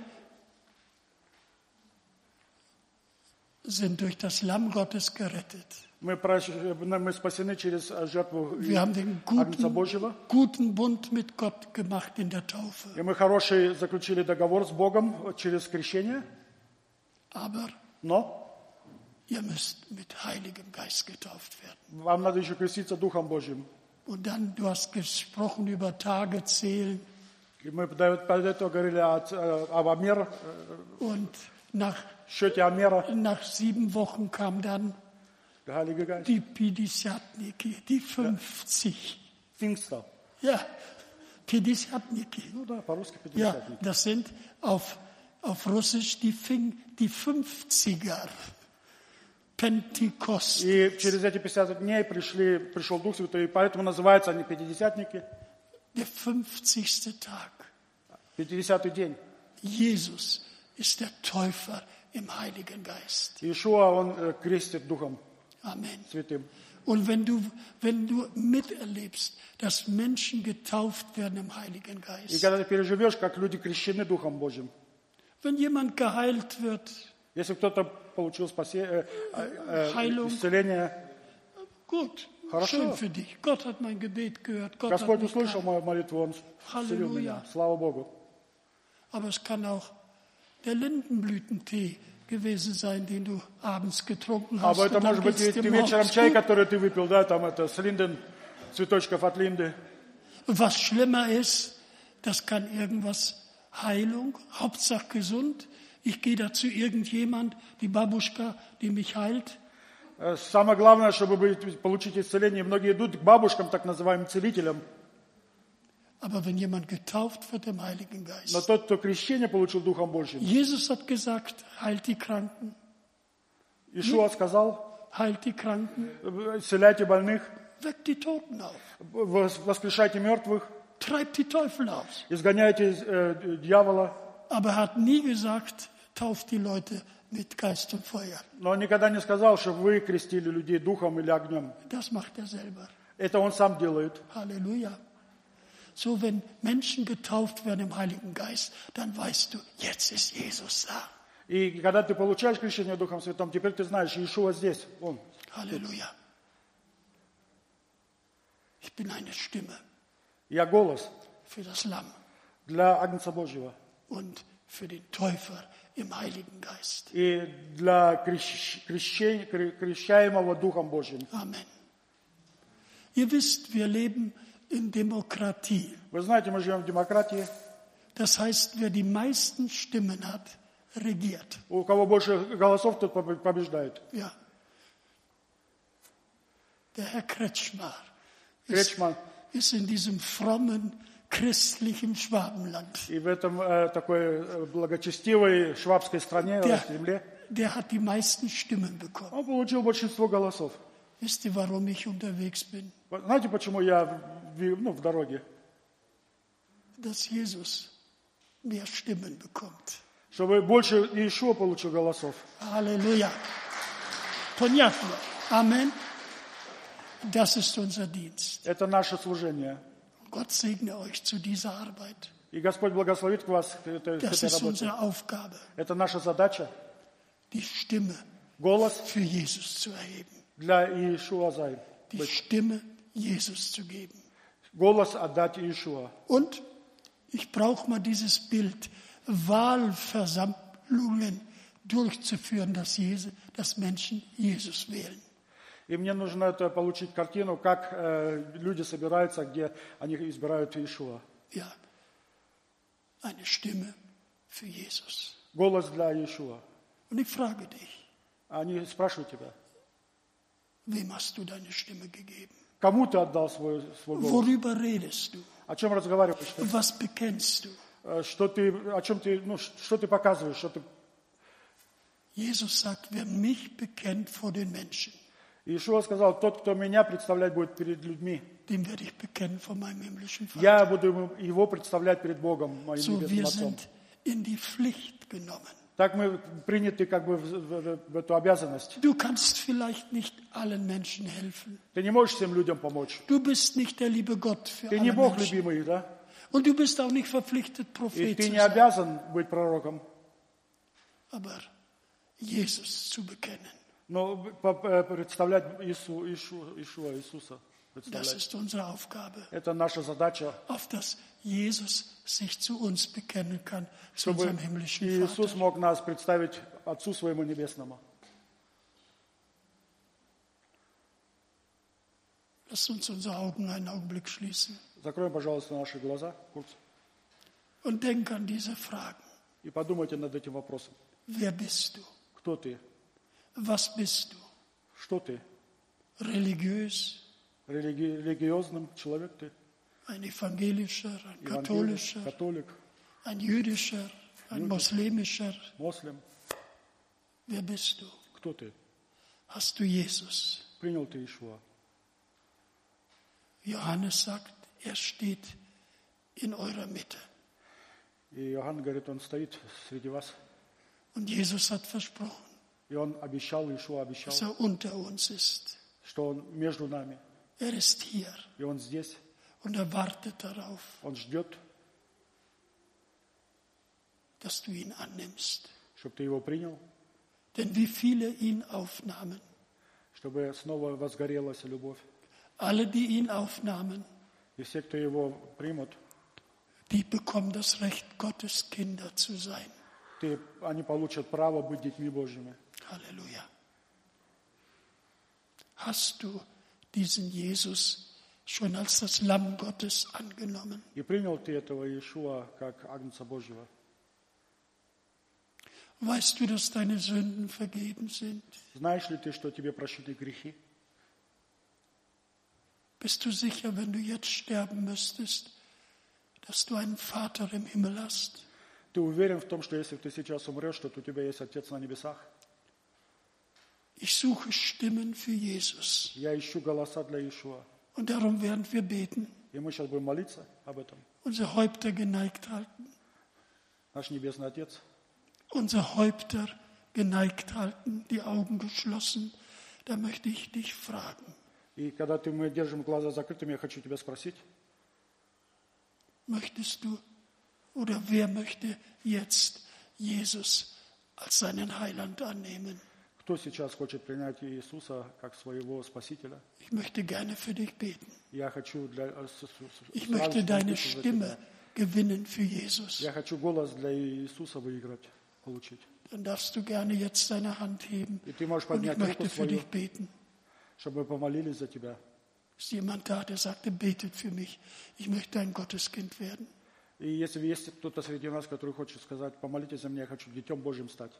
S4: sind durch das Lamm Gottes gerettet.
S1: Мы, прощ- мы спасены через жертву
S4: Wir haben den
S1: Агнца
S4: guten,
S1: Божьего.
S4: guten Bund mit Gott gemacht in der Taufe.
S1: И мы хороший заключили договор с Богом через крещение.
S4: Aber
S1: Но
S4: ihr müsst mit Heiligem Geist getauft werden.
S1: вам надо еще креститься Духом Божьим.
S4: Und dann, du hast gesprochen über Tage зählen.
S1: И мы до до этого говорили о, э, об Амер,
S4: Und nach,
S1: счете Амера,
S4: nach sieben Wochen kam dann
S1: der Heilige Geist.
S4: die Pidisjatniki, die fünfzig.
S1: Пфингста.
S4: Ja, Pidisjatniki.
S1: Ну да, по-русски
S4: Ja,
S1: пятидесятник.
S4: das sind auf, auf Russisch die, Fing, die fünfziger. Pentekost.
S1: И через эти пятьдесят дней пришли, пришел Дух Святой, и поэтому называются они пятидесятники.
S4: Der fünfzigste Tag.
S1: пятидесятый день.
S4: Jesus ist der Täufer im Heiligen Geist.
S1: Иешуа, он э, крестит Духом
S4: Amen.
S1: Святым.
S4: Und wenn du, wenn du miterlebst, dass Menschen getauft werden im Heiligen
S1: И
S4: Geist,
S1: когда ты переживешь, как люди крещены Духом Божьим,
S4: wenn jemand geheilt wird,
S1: если кто-то получил спасение, э, э,
S4: Heilung.
S1: исцеление,
S4: gut,
S1: Хорошо.
S4: schön für dich. Gott hat mein Gebet gehört. Gott
S1: Господь
S4: hat mich
S1: услышал
S4: geheilt.
S1: мою молитву, Он исцелил
S4: Halleluja.
S1: меня. Слава Богу.
S4: Aber es kann auch der Lindenblütentee gewesen sein, den du abends getrunken hast.
S1: Aber это
S4: und dann
S1: может быть
S4: geht's
S1: и
S4: dir
S1: вечером
S4: morgens
S1: чай,
S4: gut.
S1: который ты выпил, да, там это с Линден, цветочков от Линды.
S4: Was schlimmer ist, das kann irgendwas Heilung, Hauptsache gesund. Ich gehe da zu irgendjemand, die Babuschka, die mich heilt.
S1: Э, Самое главное, чтобы быть- получить исцеление, многие идут к бабушкам, так называемым целителям.
S4: Aber wenn jemand getauft wird im Heiligen
S1: Но
S4: Geist.
S1: тот, кто крещение получил Духом Божьим,
S4: Jesus hat gesagt, heilt die Kranken,
S1: Иешуа сказал,
S4: heilt die Kranken,
S1: э, исцеляйте больных,
S4: weckt die Toten auf,
S1: вос- воскрешайте мертвых,
S4: treibt die Teufel aus.
S1: изгоняйте э, дьявола.
S4: Aber er hat nie gesagt, tauft die Leute mit Geist und Feuer.
S1: Но он никогда не сказал, что вы крестили людей духом или огнем.
S4: Das macht er selber.
S1: Это он сам делает.
S4: Halleluja. So, wenn Menschen getauft werden im Heiligen Geist, dann weißt du, jetzt ist Jesus da.
S1: И когда ты получаешь крещение Духом Святым, теперь ты знаешь, Иешуа здесь, Он.
S4: Halleluja. Ich bin eine Stimme
S1: Я голос
S4: für das Lamm
S1: для Агнца Божьего
S4: und für den Täufer im Heiligen Geist.
S1: и для крещ- крещей- кре- крещаемого Духом Божьим.
S4: Amen. Ihr wisst, wir leben in Demokratie.
S1: Вы знаете, мы живем в демократии,
S4: Das heißt, wer die meisten Stimmen hat, regiert.
S1: У кого больше голосов, тот побе- побеждает.
S4: Ja. Der Herr Kretschmer ist,
S1: Kretschmann.
S4: ist in diesem frommen, christlichen Schwabenland.
S1: И в этом э, такой э, благочестивой швабской стране,
S4: Der,
S1: э, земле,
S4: der hat die meisten Stimmen bekommen.
S1: он получил большинство голосов.
S4: Wisst ihr, warum ich unterwegs bin?
S1: Знаете, почему я в, ну, в дороге?
S4: Dass Jesus mehr Stimmen bekommt.
S1: Чтобы больше Иешуа получил голосов.
S4: Halleluja. Понятно. Amen. Das ist unser Dienst.
S1: Это наше служение.
S4: Gott segne euch zu dieser Arbeit.
S1: И Господь благословит вас к этой, к
S4: Das
S1: этой
S4: ist
S1: работе.
S4: unsere Aufgabe,
S1: Это наша задача.
S4: die Stimme
S1: Голос
S4: für Jesus zu erheben,
S1: для Иешуа Зай.
S4: die Stimme Jesus zu geben.
S1: Голос отдать Иешуа.
S4: Und ich brauche mal dieses Bild, Wahlversammlungen durchzuführen, dass, Jesus, dass Menschen Jesus wählen.
S1: И мне нужно это получить картину, как э, люди собираются, где они избирают Иешуа.
S4: Ja, eine Stimme für Jesus.
S1: Голос для Иешуа.
S4: Und ich frage dich,
S1: Они спрашивают тебя,
S4: wem hast du deine Stimme gegeben?
S1: кому ты отдал свой, свой голос?
S4: Worüber redest du?
S1: О чем разговариваешь ты?
S4: Und was bekennst du?
S1: Э, Что ты, о чем ты, ну, что ты показываешь? Что ты...
S4: Jesus sagt, wer mich bekennt vor den Menschen,
S1: Иешуа сказал, тот, кто меня представлять будет перед людьми,
S4: den werde ich bekennen vor meinem himmlischen Vater.
S1: я буду ему- его представлять перед Богом, моим
S4: So,
S1: небесным
S4: wir
S1: Отцом.
S4: sind in die Pflicht genommen.
S1: Так мы приняты как бы в, в- в эту обязанность.
S4: Du kannst vielleicht nicht allen Menschen helfen.
S1: Ты не можешь всем людям помочь.
S4: Du bist nicht der liebe Gott für
S1: Ты
S4: alle
S1: не Бог
S4: Menschen.
S1: любимый, да?
S4: Und du bist auch nicht verpflichtet,
S1: И
S4: Prophet
S1: ты
S4: zu
S1: не
S4: sein.
S1: обязан быть пророком.
S4: Aber Jesus zu bekennen,
S1: Но по- по- представлять Иису, Ишу- Иешуа, Иисуса.
S4: das
S1: Представлять.
S4: ist unsere Aufgabe,
S1: Это наша задача,
S4: auf dass Jesus sich zu uns bekennen kann, zu
S1: чтобы
S4: unserem himmlischen
S1: Иисус
S4: Vater.
S1: мог нас представить Отцу своему Небесному.
S4: Lass uns unsere Augen einen Augenblick schließen
S1: Закроем, пожалуйста, наши глаза, Курц,
S4: und denk an diese Fragen.
S1: и подумайте над этим вопросом.
S4: Wer bist du?
S1: Кто ты?
S4: Was bist du?
S1: Что ты?
S4: Religiös?
S1: Религи- религиозным человек ты?
S4: Ein evangelischer, ein
S1: Евангелик,
S4: katholischer,
S1: католик,
S4: ein jüdischer, ein moslemischer?
S1: мослем?
S4: Wer bist du?
S1: Кто ты?
S4: Hast du Jesus?
S1: Принял ты Иешуа?
S4: Johannes sagt, er steht in eurer Mitte.
S1: И Иоанн говорит, он стоит среди вас.
S4: Und Jesus hat versprochen,
S1: И он обещал, Иешуа обещал,
S4: dass er unter uns ist.
S1: что он между нами.
S4: Er ist hier
S1: И он здесь,
S4: und er wartet darauf,
S1: он ждет,
S4: dass du ihn annimmst.
S1: чтобы ты его принял,
S4: Denn wie viele ihn aufnahmen,
S1: чтобы снова возгорелась любовь.
S4: alle, die ihn aufnahmen,
S1: И все, кто его примут,
S4: die bekommen das Recht, Gottes Kinder zu sein.
S1: ты, они получат право быть детьми Божьими.
S4: Halleluja. Hast du diesen Jesus schon als das Lamm Gottes angenommen?
S1: И принял ты этого Иешуа как Агнца Божьего.
S4: Weißt du, dass deine Sünden vergeben sind?
S1: Знаешь ли ты, что тебе прощены грехи?
S4: Bist du sicher, wenn du jetzt sterben müsstest, dass du einen Vater im Himmel hast?
S1: Ты уверен в том, что если ты сейчас умрешь, что у тебя есть Отец на небесах?
S4: Ich suche Stimmen für Jesus.
S1: Я ищу голоса для Иешуа.
S4: Und darum werden wir beten,
S1: И мы сейчас будем молиться об этом.
S4: unsere Häupter geneigt halten,
S1: Наш Небесный Отец,
S4: unsere Häupter geneigt halten, die Augen geschlossen. Da möchte ich dich fragen,
S1: и когда ты, мы держим глаза закрытыми, я хочу тебя спросить,
S4: möchtest du oder wer möchte jetzt Jesus als seinen Heiland annehmen?
S1: кто сейчас хочет принять Иисуса как своего Спасителя?
S4: Ich möchte gerne für dich beten.
S1: Я хочу для э, с- с- с-
S4: Ich
S1: сразу
S4: möchte deine
S1: спросить за
S4: Stimme
S1: тебя.
S4: gewinnen für Jesus.
S1: Я хочу голос для Иисуса выиграть, получить.
S4: Dann darfst du gerne jetzt deine Hand heben.
S1: И ты можешь
S4: Und ich
S1: поднять руку
S4: möchte für
S1: свою,
S4: dich beten.
S1: чтобы мы помолились за тебя.
S4: Ist jemand da, der sagte, betet für mich. Ich möchte ein Gotteskind werden.
S1: И если есть кто-то среди нас, который хочет сказать, помолитесь за меня, я хочу детем Божьим стать.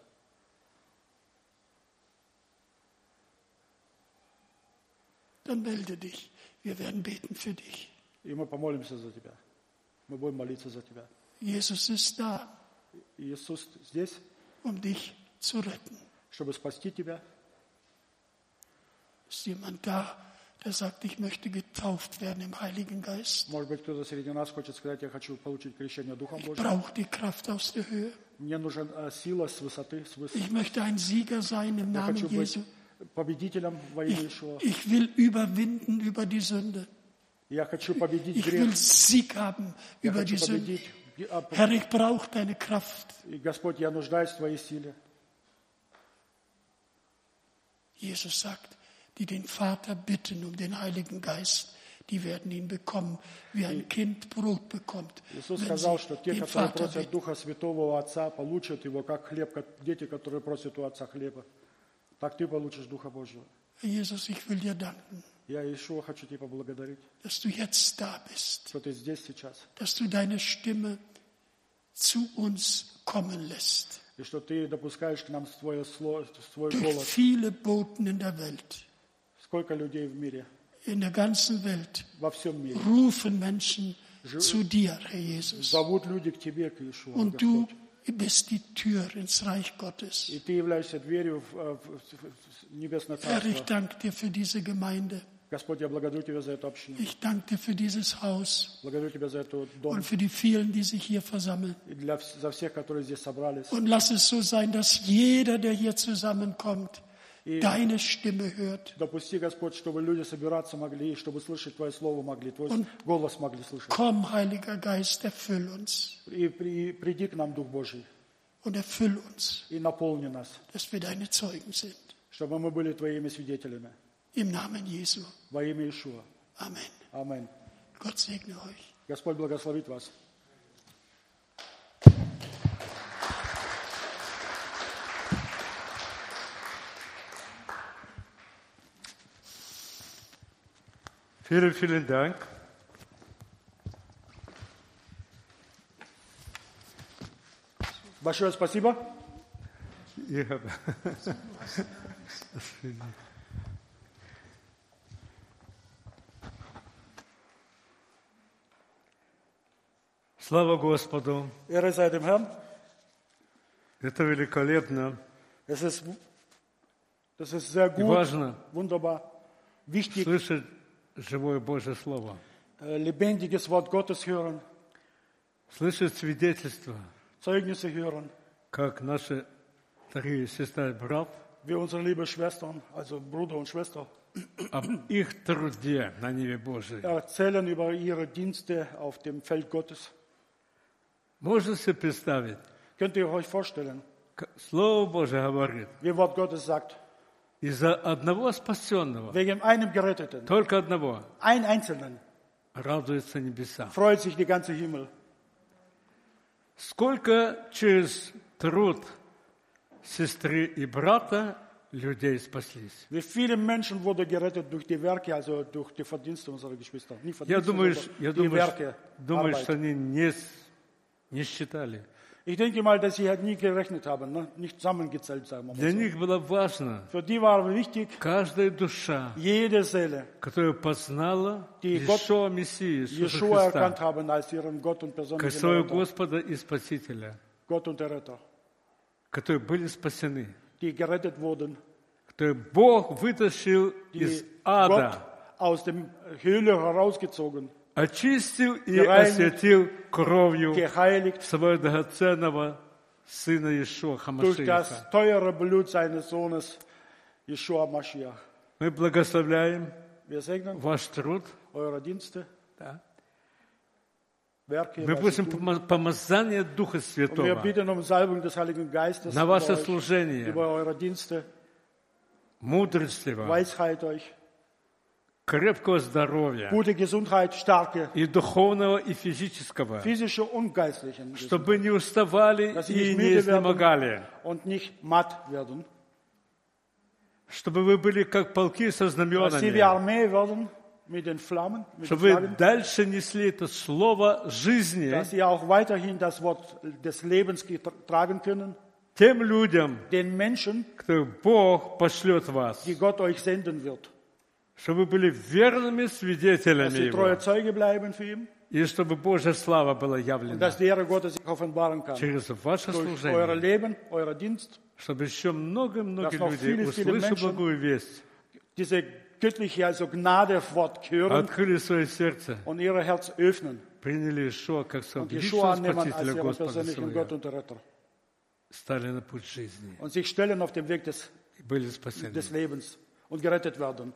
S4: Dann melde dich. Wir werden beten für dich.
S1: И мы помолимся за тебя. Мы будем молиться за тебя.
S4: Jesus ist da,
S1: Иисус здесь,
S4: um dich zu retten.
S1: чтобы спасти тебя.
S4: Ist jemand da, der sagt, ich möchte getauft werden im Heiligen Geist?
S1: Может быть, кто-то среди нас хочет сказать, я хочу получить крещение Духом
S4: Ich
S1: Божьим.
S4: brauche die Kraft aus der Höhe.
S1: Мне нужна э, сила с высоты, с высоты.
S4: Ich möchte ein Sieger sein im
S1: Я
S4: Namen
S1: хочу быть
S4: Jesu.
S1: победителем во имя
S4: Ich,
S1: Иешуа.
S4: ich will überwinden über die Sünde.
S1: Я хочу победить
S4: Ich
S1: грех.
S4: will Sieg haben
S1: Я
S4: über
S1: хочу
S4: die Sünde.
S1: победить. а,
S4: Herr, ich brauche deine Kraft.
S1: И, Господь, я нуждаюсь в Твоей силе.
S4: Jesus sagt, die den Vater bitten um den Heiligen Geist, die werden ihn bekommen, wie ein Kind Brot bekommt,
S1: Иисус
S4: wenn
S1: сказал,
S4: sie
S1: что те,
S4: den
S1: которые
S4: Vater
S1: просят
S4: bitten.
S1: Духа Святого у Отца, получат его, как хлеб, как дети, которые просят у Отца хлеба. Так ты получишь Духа Божьего.
S4: Herr Jesus, ich will dir danken,
S1: Я, Иешуа, хочу Тебя поблагодарить,
S4: dass du jetzt da bist,
S1: что Ты здесь сейчас,
S4: dass du deine Stimme zu uns kommen lässt.
S1: и что Ты допускаешь к нам Твое слово, Твой
S4: Durch
S1: голос.
S4: viele Boten in der Welt,
S1: Сколько людей в мире,
S4: in der ganzen Welt,
S1: во всем мире,
S4: rufen Menschen zu dir, Herr Jesus.
S1: зовут люди к Тебе, к Иешуа,
S4: Und du
S1: Господь.
S4: bist die Tür ins Reich Gottes.
S1: И Ты являешься дверью в, в- в Небесное
S4: Herr, ich
S1: Царство.
S4: danke dir für diese Gemeinde.
S1: Господь, я благодарю Тебя за эту общину.
S4: Ich danke dir für dieses Haus
S1: Благодарю Тебя за этот дом
S4: und für die vielen, die sich hier versammeln.
S1: и для, вс- за всех, которые здесь собрались.
S4: Und lass es so sein, dass jeder, der hier zusammenkommt,
S1: И
S4: deine Stimme hört.
S1: допусти, Господь, чтобы люди собираться могли, чтобы слышать Твое Слово могли, Твой
S4: Und-
S1: голос могли слышать.
S4: Komm, Heiliger Geist, erfüll uns
S1: И при- приди к нам, Дух Божий,
S4: und erfüll uns,
S1: и наполни нас,
S4: dass wir deine Zeugen sind.
S1: чтобы мы были Твоими свидетелями.
S4: Im Namen Jesu.
S1: Во имя Иешуа.
S4: Amen.
S1: Аминь.
S4: Gott segne euch.
S1: Господь благословит вас.
S5: Vielen, vielen Dank.
S1: Большое спасибо.
S5: Ich habe Слава Господу!
S1: Ehre sei dem Herrn.
S5: Это великолепно
S1: Es ist, das ist sehr
S5: и
S1: gut,
S5: важно
S1: wunderbar, wichtig,
S5: слышать живое Божье Слово,
S1: äh, lebendiges Wort Gottes hören,
S5: слышать свидетельства,
S1: Zeugnisse hören,
S5: как наши дорогие сестра и брат,
S1: wie unsere liebe Schwestern, also Bruder und Schwester,
S5: об их труде на небе Божией.
S1: erzählen über ihre Dienste auf dem Feld Gottes.
S5: Можно себе представить,
S1: Könnt ihr euch vorstellen,
S5: как Слово Божие говорит,
S1: wie Wort Gottes sagt,
S5: из-за одного спасенного,
S1: wegen einem Geretteten,
S5: только одного,
S1: ein Einzelnen,
S5: радуются небеса.
S1: freut sich der ganze Himmel.
S5: Сколько через труд сестры и брата людей спаслись?
S1: Wie viele Menschen wurden gerettet durch die Werke, also durch die Verdienste unserer Geschwister. Nicht
S5: Я
S1: Verdienste,
S5: думаю,
S1: sondern
S5: я
S1: die
S5: думаю,
S1: Werke,
S5: думаю,
S1: Arbeit.
S5: что они не, с- не считали.
S1: Ich denke mal, dass sie halt nie gerechnet haben, ne? Nicht zusammengezählt, sagen wir mal
S5: Для
S1: so.
S5: них было важно,
S1: Für die war wichtig,
S5: каждая душа,
S1: jede Seele,
S5: которая познала
S1: Die Gott-
S5: Иешуа Мессию, Иисуса
S1: Jeschua erkannt
S5: Христа,
S1: haben als ihren Gott und
S5: как
S1: persönlichen
S5: своего
S1: Retter.
S5: Господа и Спасителя,
S1: Gott und der Retter,
S5: которые были спасены,
S1: die gerettet wurden,
S5: которые Бог вытащил
S1: die
S5: из
S1: Gott
S5: ада,
S1: aus der Höhle herausgezogen,
S5: очистил и
S1: gereinigt,
S5: осветил кровью
S1: geheiligt
S5: своего драгоценного Сына Иешуа
S1: durch das
S5: Хамашиаха.
S1: teure Blut seines Sohnes, Jeschua Mashiach.
S5: Мы благословляем
S1: Wir segnen
S5: ваш труд.
S1: eure Dienste,
S5: Да.
S1: Werke,
S5: Мы
S1: was ihr
S5: просим
S1: tut.
S5: помо- помазания Духа
S1: Und wir
S5: Святого
S1: bitten um Salbung des Heiligen Geistes
S5: на
S1: über,
S5: ваше
S1: euch,
S5: служение,
S1: über eure Dienste,
S5: мудрость вам,
S1: Weisheit euch,
S5: крепкого здоровья
S1: gute Gesundheit, starke,
S5: и духовного, и физического,
S1: physische und geistlichen,
S5: чтобы не уставали
S1: dass sie
S5: и
S1: nicht
S5: не
S1: müde werden
S5: изнемогали,
S1: und nicht matt werden,
S5: чтобы вы были как полки со
S1: dass sie wie
S5: знаменами,
S1: Armee werden mit den Flammen, mit den
S5: чтобы вы
S1: Flaggen,
S5: дальше несли это слово жизни
S1: dass sie auch weiterhin das Wort des Lebens tragen können,
S5: тем людям,
S1: den Menschen,
S5: кто Бог пошлет вас,
S1: die Gott euch senden wird.
S5: чтобы вы были верными
S1: Dass
S5: свидетелями
S1: sie
S5: Его,
S1: treue Zeuge bleiben für ihn
S5: и чтобы Божья слава была
S1: und
S5: явлена
S1: dass die Ehre Gottes sich offenbaren kann.
S5: через ваше
S1: Durch euer
S5: служение,
S1: Leben, euer Dienst,
S5: чтобы еще много-много
S1: dass noch
S5: людей,
S1: viele, viele
S5: услышав
S1: Menschen
S5: благую весть,
S1: diese göttliche, also Gnadewort hören
S5: открыли свое сердце,
S1: und ihr Herz öffnen
S5: приняли Ишуа как своего
S1: und Yeshua
S5: личного
S1: annehmen als
S5: Спасителя
S1: ihren
S5: Господа
S1: persönlichen Gott
S5: своего,
S1: und Retter
S5: стали на путь жизни
S1: und sich stellen auf dem Weg des,
S5: и были спасены.
S1: des Lebens und gerettet werden.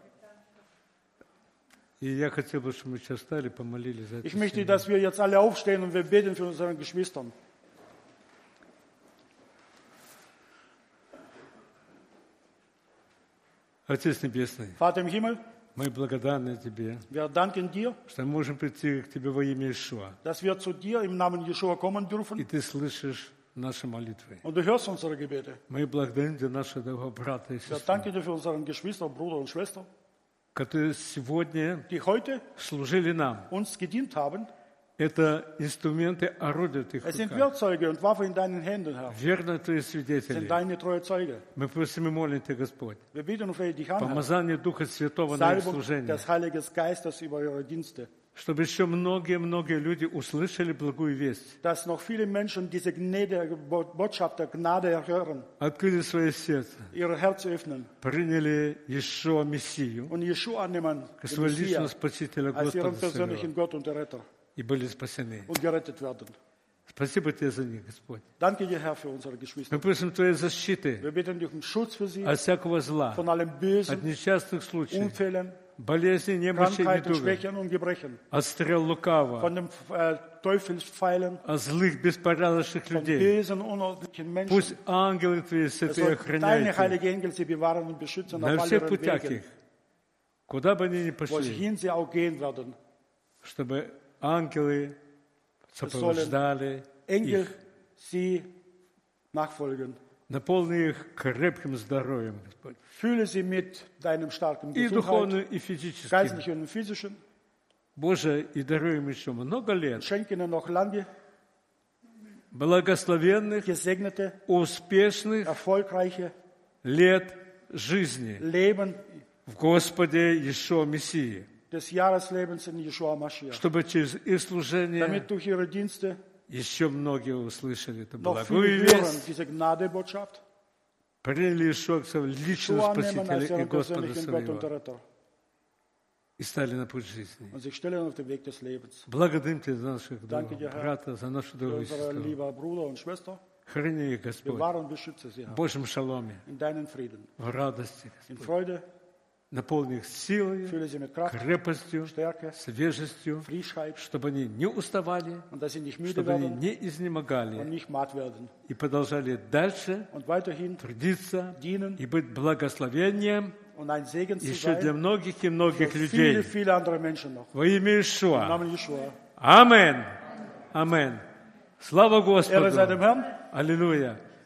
S5: И я хотел бы, чтобы мы сейчас встали, помолились за это.
S1: Ich möchte, dass wir jetzt alle aufstehen und wir beten für unsere Geschwister.
S5: Отец Небесный,
S1: Vater im Himmel,
S5: мы благодарны Тебе,
S1: wir danken dir,
S5: что мы можем прийти к Тебе во имя Ишуа,
S1: dass wir zu dir im Namen Jeschua kommen
S5: и
S1: dürfen
S5: Ты слышишь наши молитвы.
S1: und du hörst unsere Gebete.
S5: Мы благодарим за нашего брата и
S1: Wir
S5: сестру,
S1: danken dir für unseren Geschwister, Bruder und Schwester,
S5: которые сегодня
S1: die heute
S5: служили нам.
S1: uns gedient haben.
S5: Это инструменты, орудия в Твоих
S1: Es sind
S5: руках.
S1: Werkzeuge und Waffen in deinen Händen, Herr.
S5: Верно Твои
S1: Es sind
S5: свидетели.
S1: deine treue Zeuge.
S5: Мы просим и молим Тебя, Господь,
S1: Wir bitten und flehen dich an, Herr.
S5: помазание Духа Святого на их
S1: Salbung
S5: служение,
S1: des Heiligen Geistes über ihre Dienste.
S5: чтобы еще многие-многие люди услышали благую весть,
S1: Dass noch viele Menschen diese Gnade, Botschaft der Gnade hören,
S5: открыли свое сердце,
S1: ihr Herz öffnen
S5: приняли Ишуа Мессию,
S1: und Jeschua annehmen,
S5: как
S1: den
S5: своего личного
S1: Messias,
S5: Спасителя
S1: als ihren
S5: Господа своего,
S1: persönlichen Gott und Retter
S5: и были спасены.
S1: und gerettet werden.
S5: Спасибо Тебе за них, Господь.
S1: Danke dir, Herr, für unsere Geschwister.
S5: Мы просим Твоей защиты
S1: Wir bitten dich um Schutz für sie,
S5: от всякого зла,
S1: von allem
S5: от
S1: Bösen,
S5: несчастных случаев,
S1: Unfällen,
S5: болезней, немощей,
S1: Krankheiten,
S5: недугов,
S1: Schwächen und Gebrechen,
S5: от стрел лукавого,
S1: von den äh, Teufelspfeilen,
S5: от злых, беспорядочных
S1: von
S5: людей.
S1: bösen, unordentlichen Menschen.
S5: Пусть ангелы Твои
S1: Es
S5: святые
S1: soll deine
S5: охраняют их
S1: heilige Engel sie bewahren und beschützen
S5: на
S1: auf all
S5: всех
S1: ihren
S5: путях
S1: Wegen,
S5: их, куда бы они ни
S1: wo
S5: пошли,
S1: hin sie auch gehen werden.
S5: чтобы ангелы сопровождали
S1: Engel
S5: их,
S1: sie nachfolgen.
S5: наполни их крепким здоровьем, Господь,
S1: Fühle sie mit deinem starken
S5: и
S1: Gesundheit,
S5: духовным, и физическим.
S1: geistlichen und physischen.
S5: Боже, и даруй им еще много лет
S1: Schenke ihnen noch lange
S5: благословенных,
S1: gesegnete,
S5: успешных
S1: erfolgreiche
S5: лет жизни
S1: Leben
S5: в Господе Иешуа Мессии,
S1: des Jahreslebens in Yeshua Mashiach.
S5: чтобы через их служение
S1: Damit durch ihre Dienste
S5: еще многие услышали эту
S1: noch
S5: благую
S1: viele hören
S5: весть,
S1: diese Gnadebotschaft,
S5: приняли Иешуа как своего личного
S1: Yeshua nehmen als
S5: Спасителя и
S1: ihren
S5: Господа
S1: persönlichen Gott und
S5: своего
S1: Retter
S5: и стали на путь жизни.
S1: und sich stellen auf den Weg des Lebens.
S5: Благодарим Тебя за наших
S1: Danke dir,
S5: друзей,
S1: Herr,
S5: брата, за нашу
S1: Für
S5: другую
S1: unsere
S5: сестру.
S1: lieber Bruder und Schwester,
S5: Храни их, Господь,
S1: bewahre und beschütze sie,
S5: в
S1: Herr,
S5: Божьем шаломе,
S1: in deinen Frieden,
S5: в радости,
S1: in
S5: Господь.
S1: Freude,
S5: Наполни их силой,
S1: fülle sie mit Kraft,
S5: крепостью,
S1: Stärke,
S5: свежестью,
S1: Frischheit
S5: чтобы они не уставали,
S1: und dass sie nicht müde
S5: чтобы они
S1: werden
S5: не
S1: und
S5: изнемогали
S1: nicht matt werden
S5: и продолжали дальше
S1: und weiterhin
S5: трудиться
S1: dienen
S5: и быть благословением
S1: und ein Segen zu
S5: еще для
S1: sein
S5: многих и
S1: für
S5: многих
S1: viele,
S5: людей.
S1: viele andere Menschen noch.
S5: Во имя
S1: Im
S5: Иешуа.
S1: Namen Yeshua.
S5: Амен. Амен. Слава
S1: Ehre sei dem
S5: Господу.
S1: Herrn.
S5: Аллилуйя.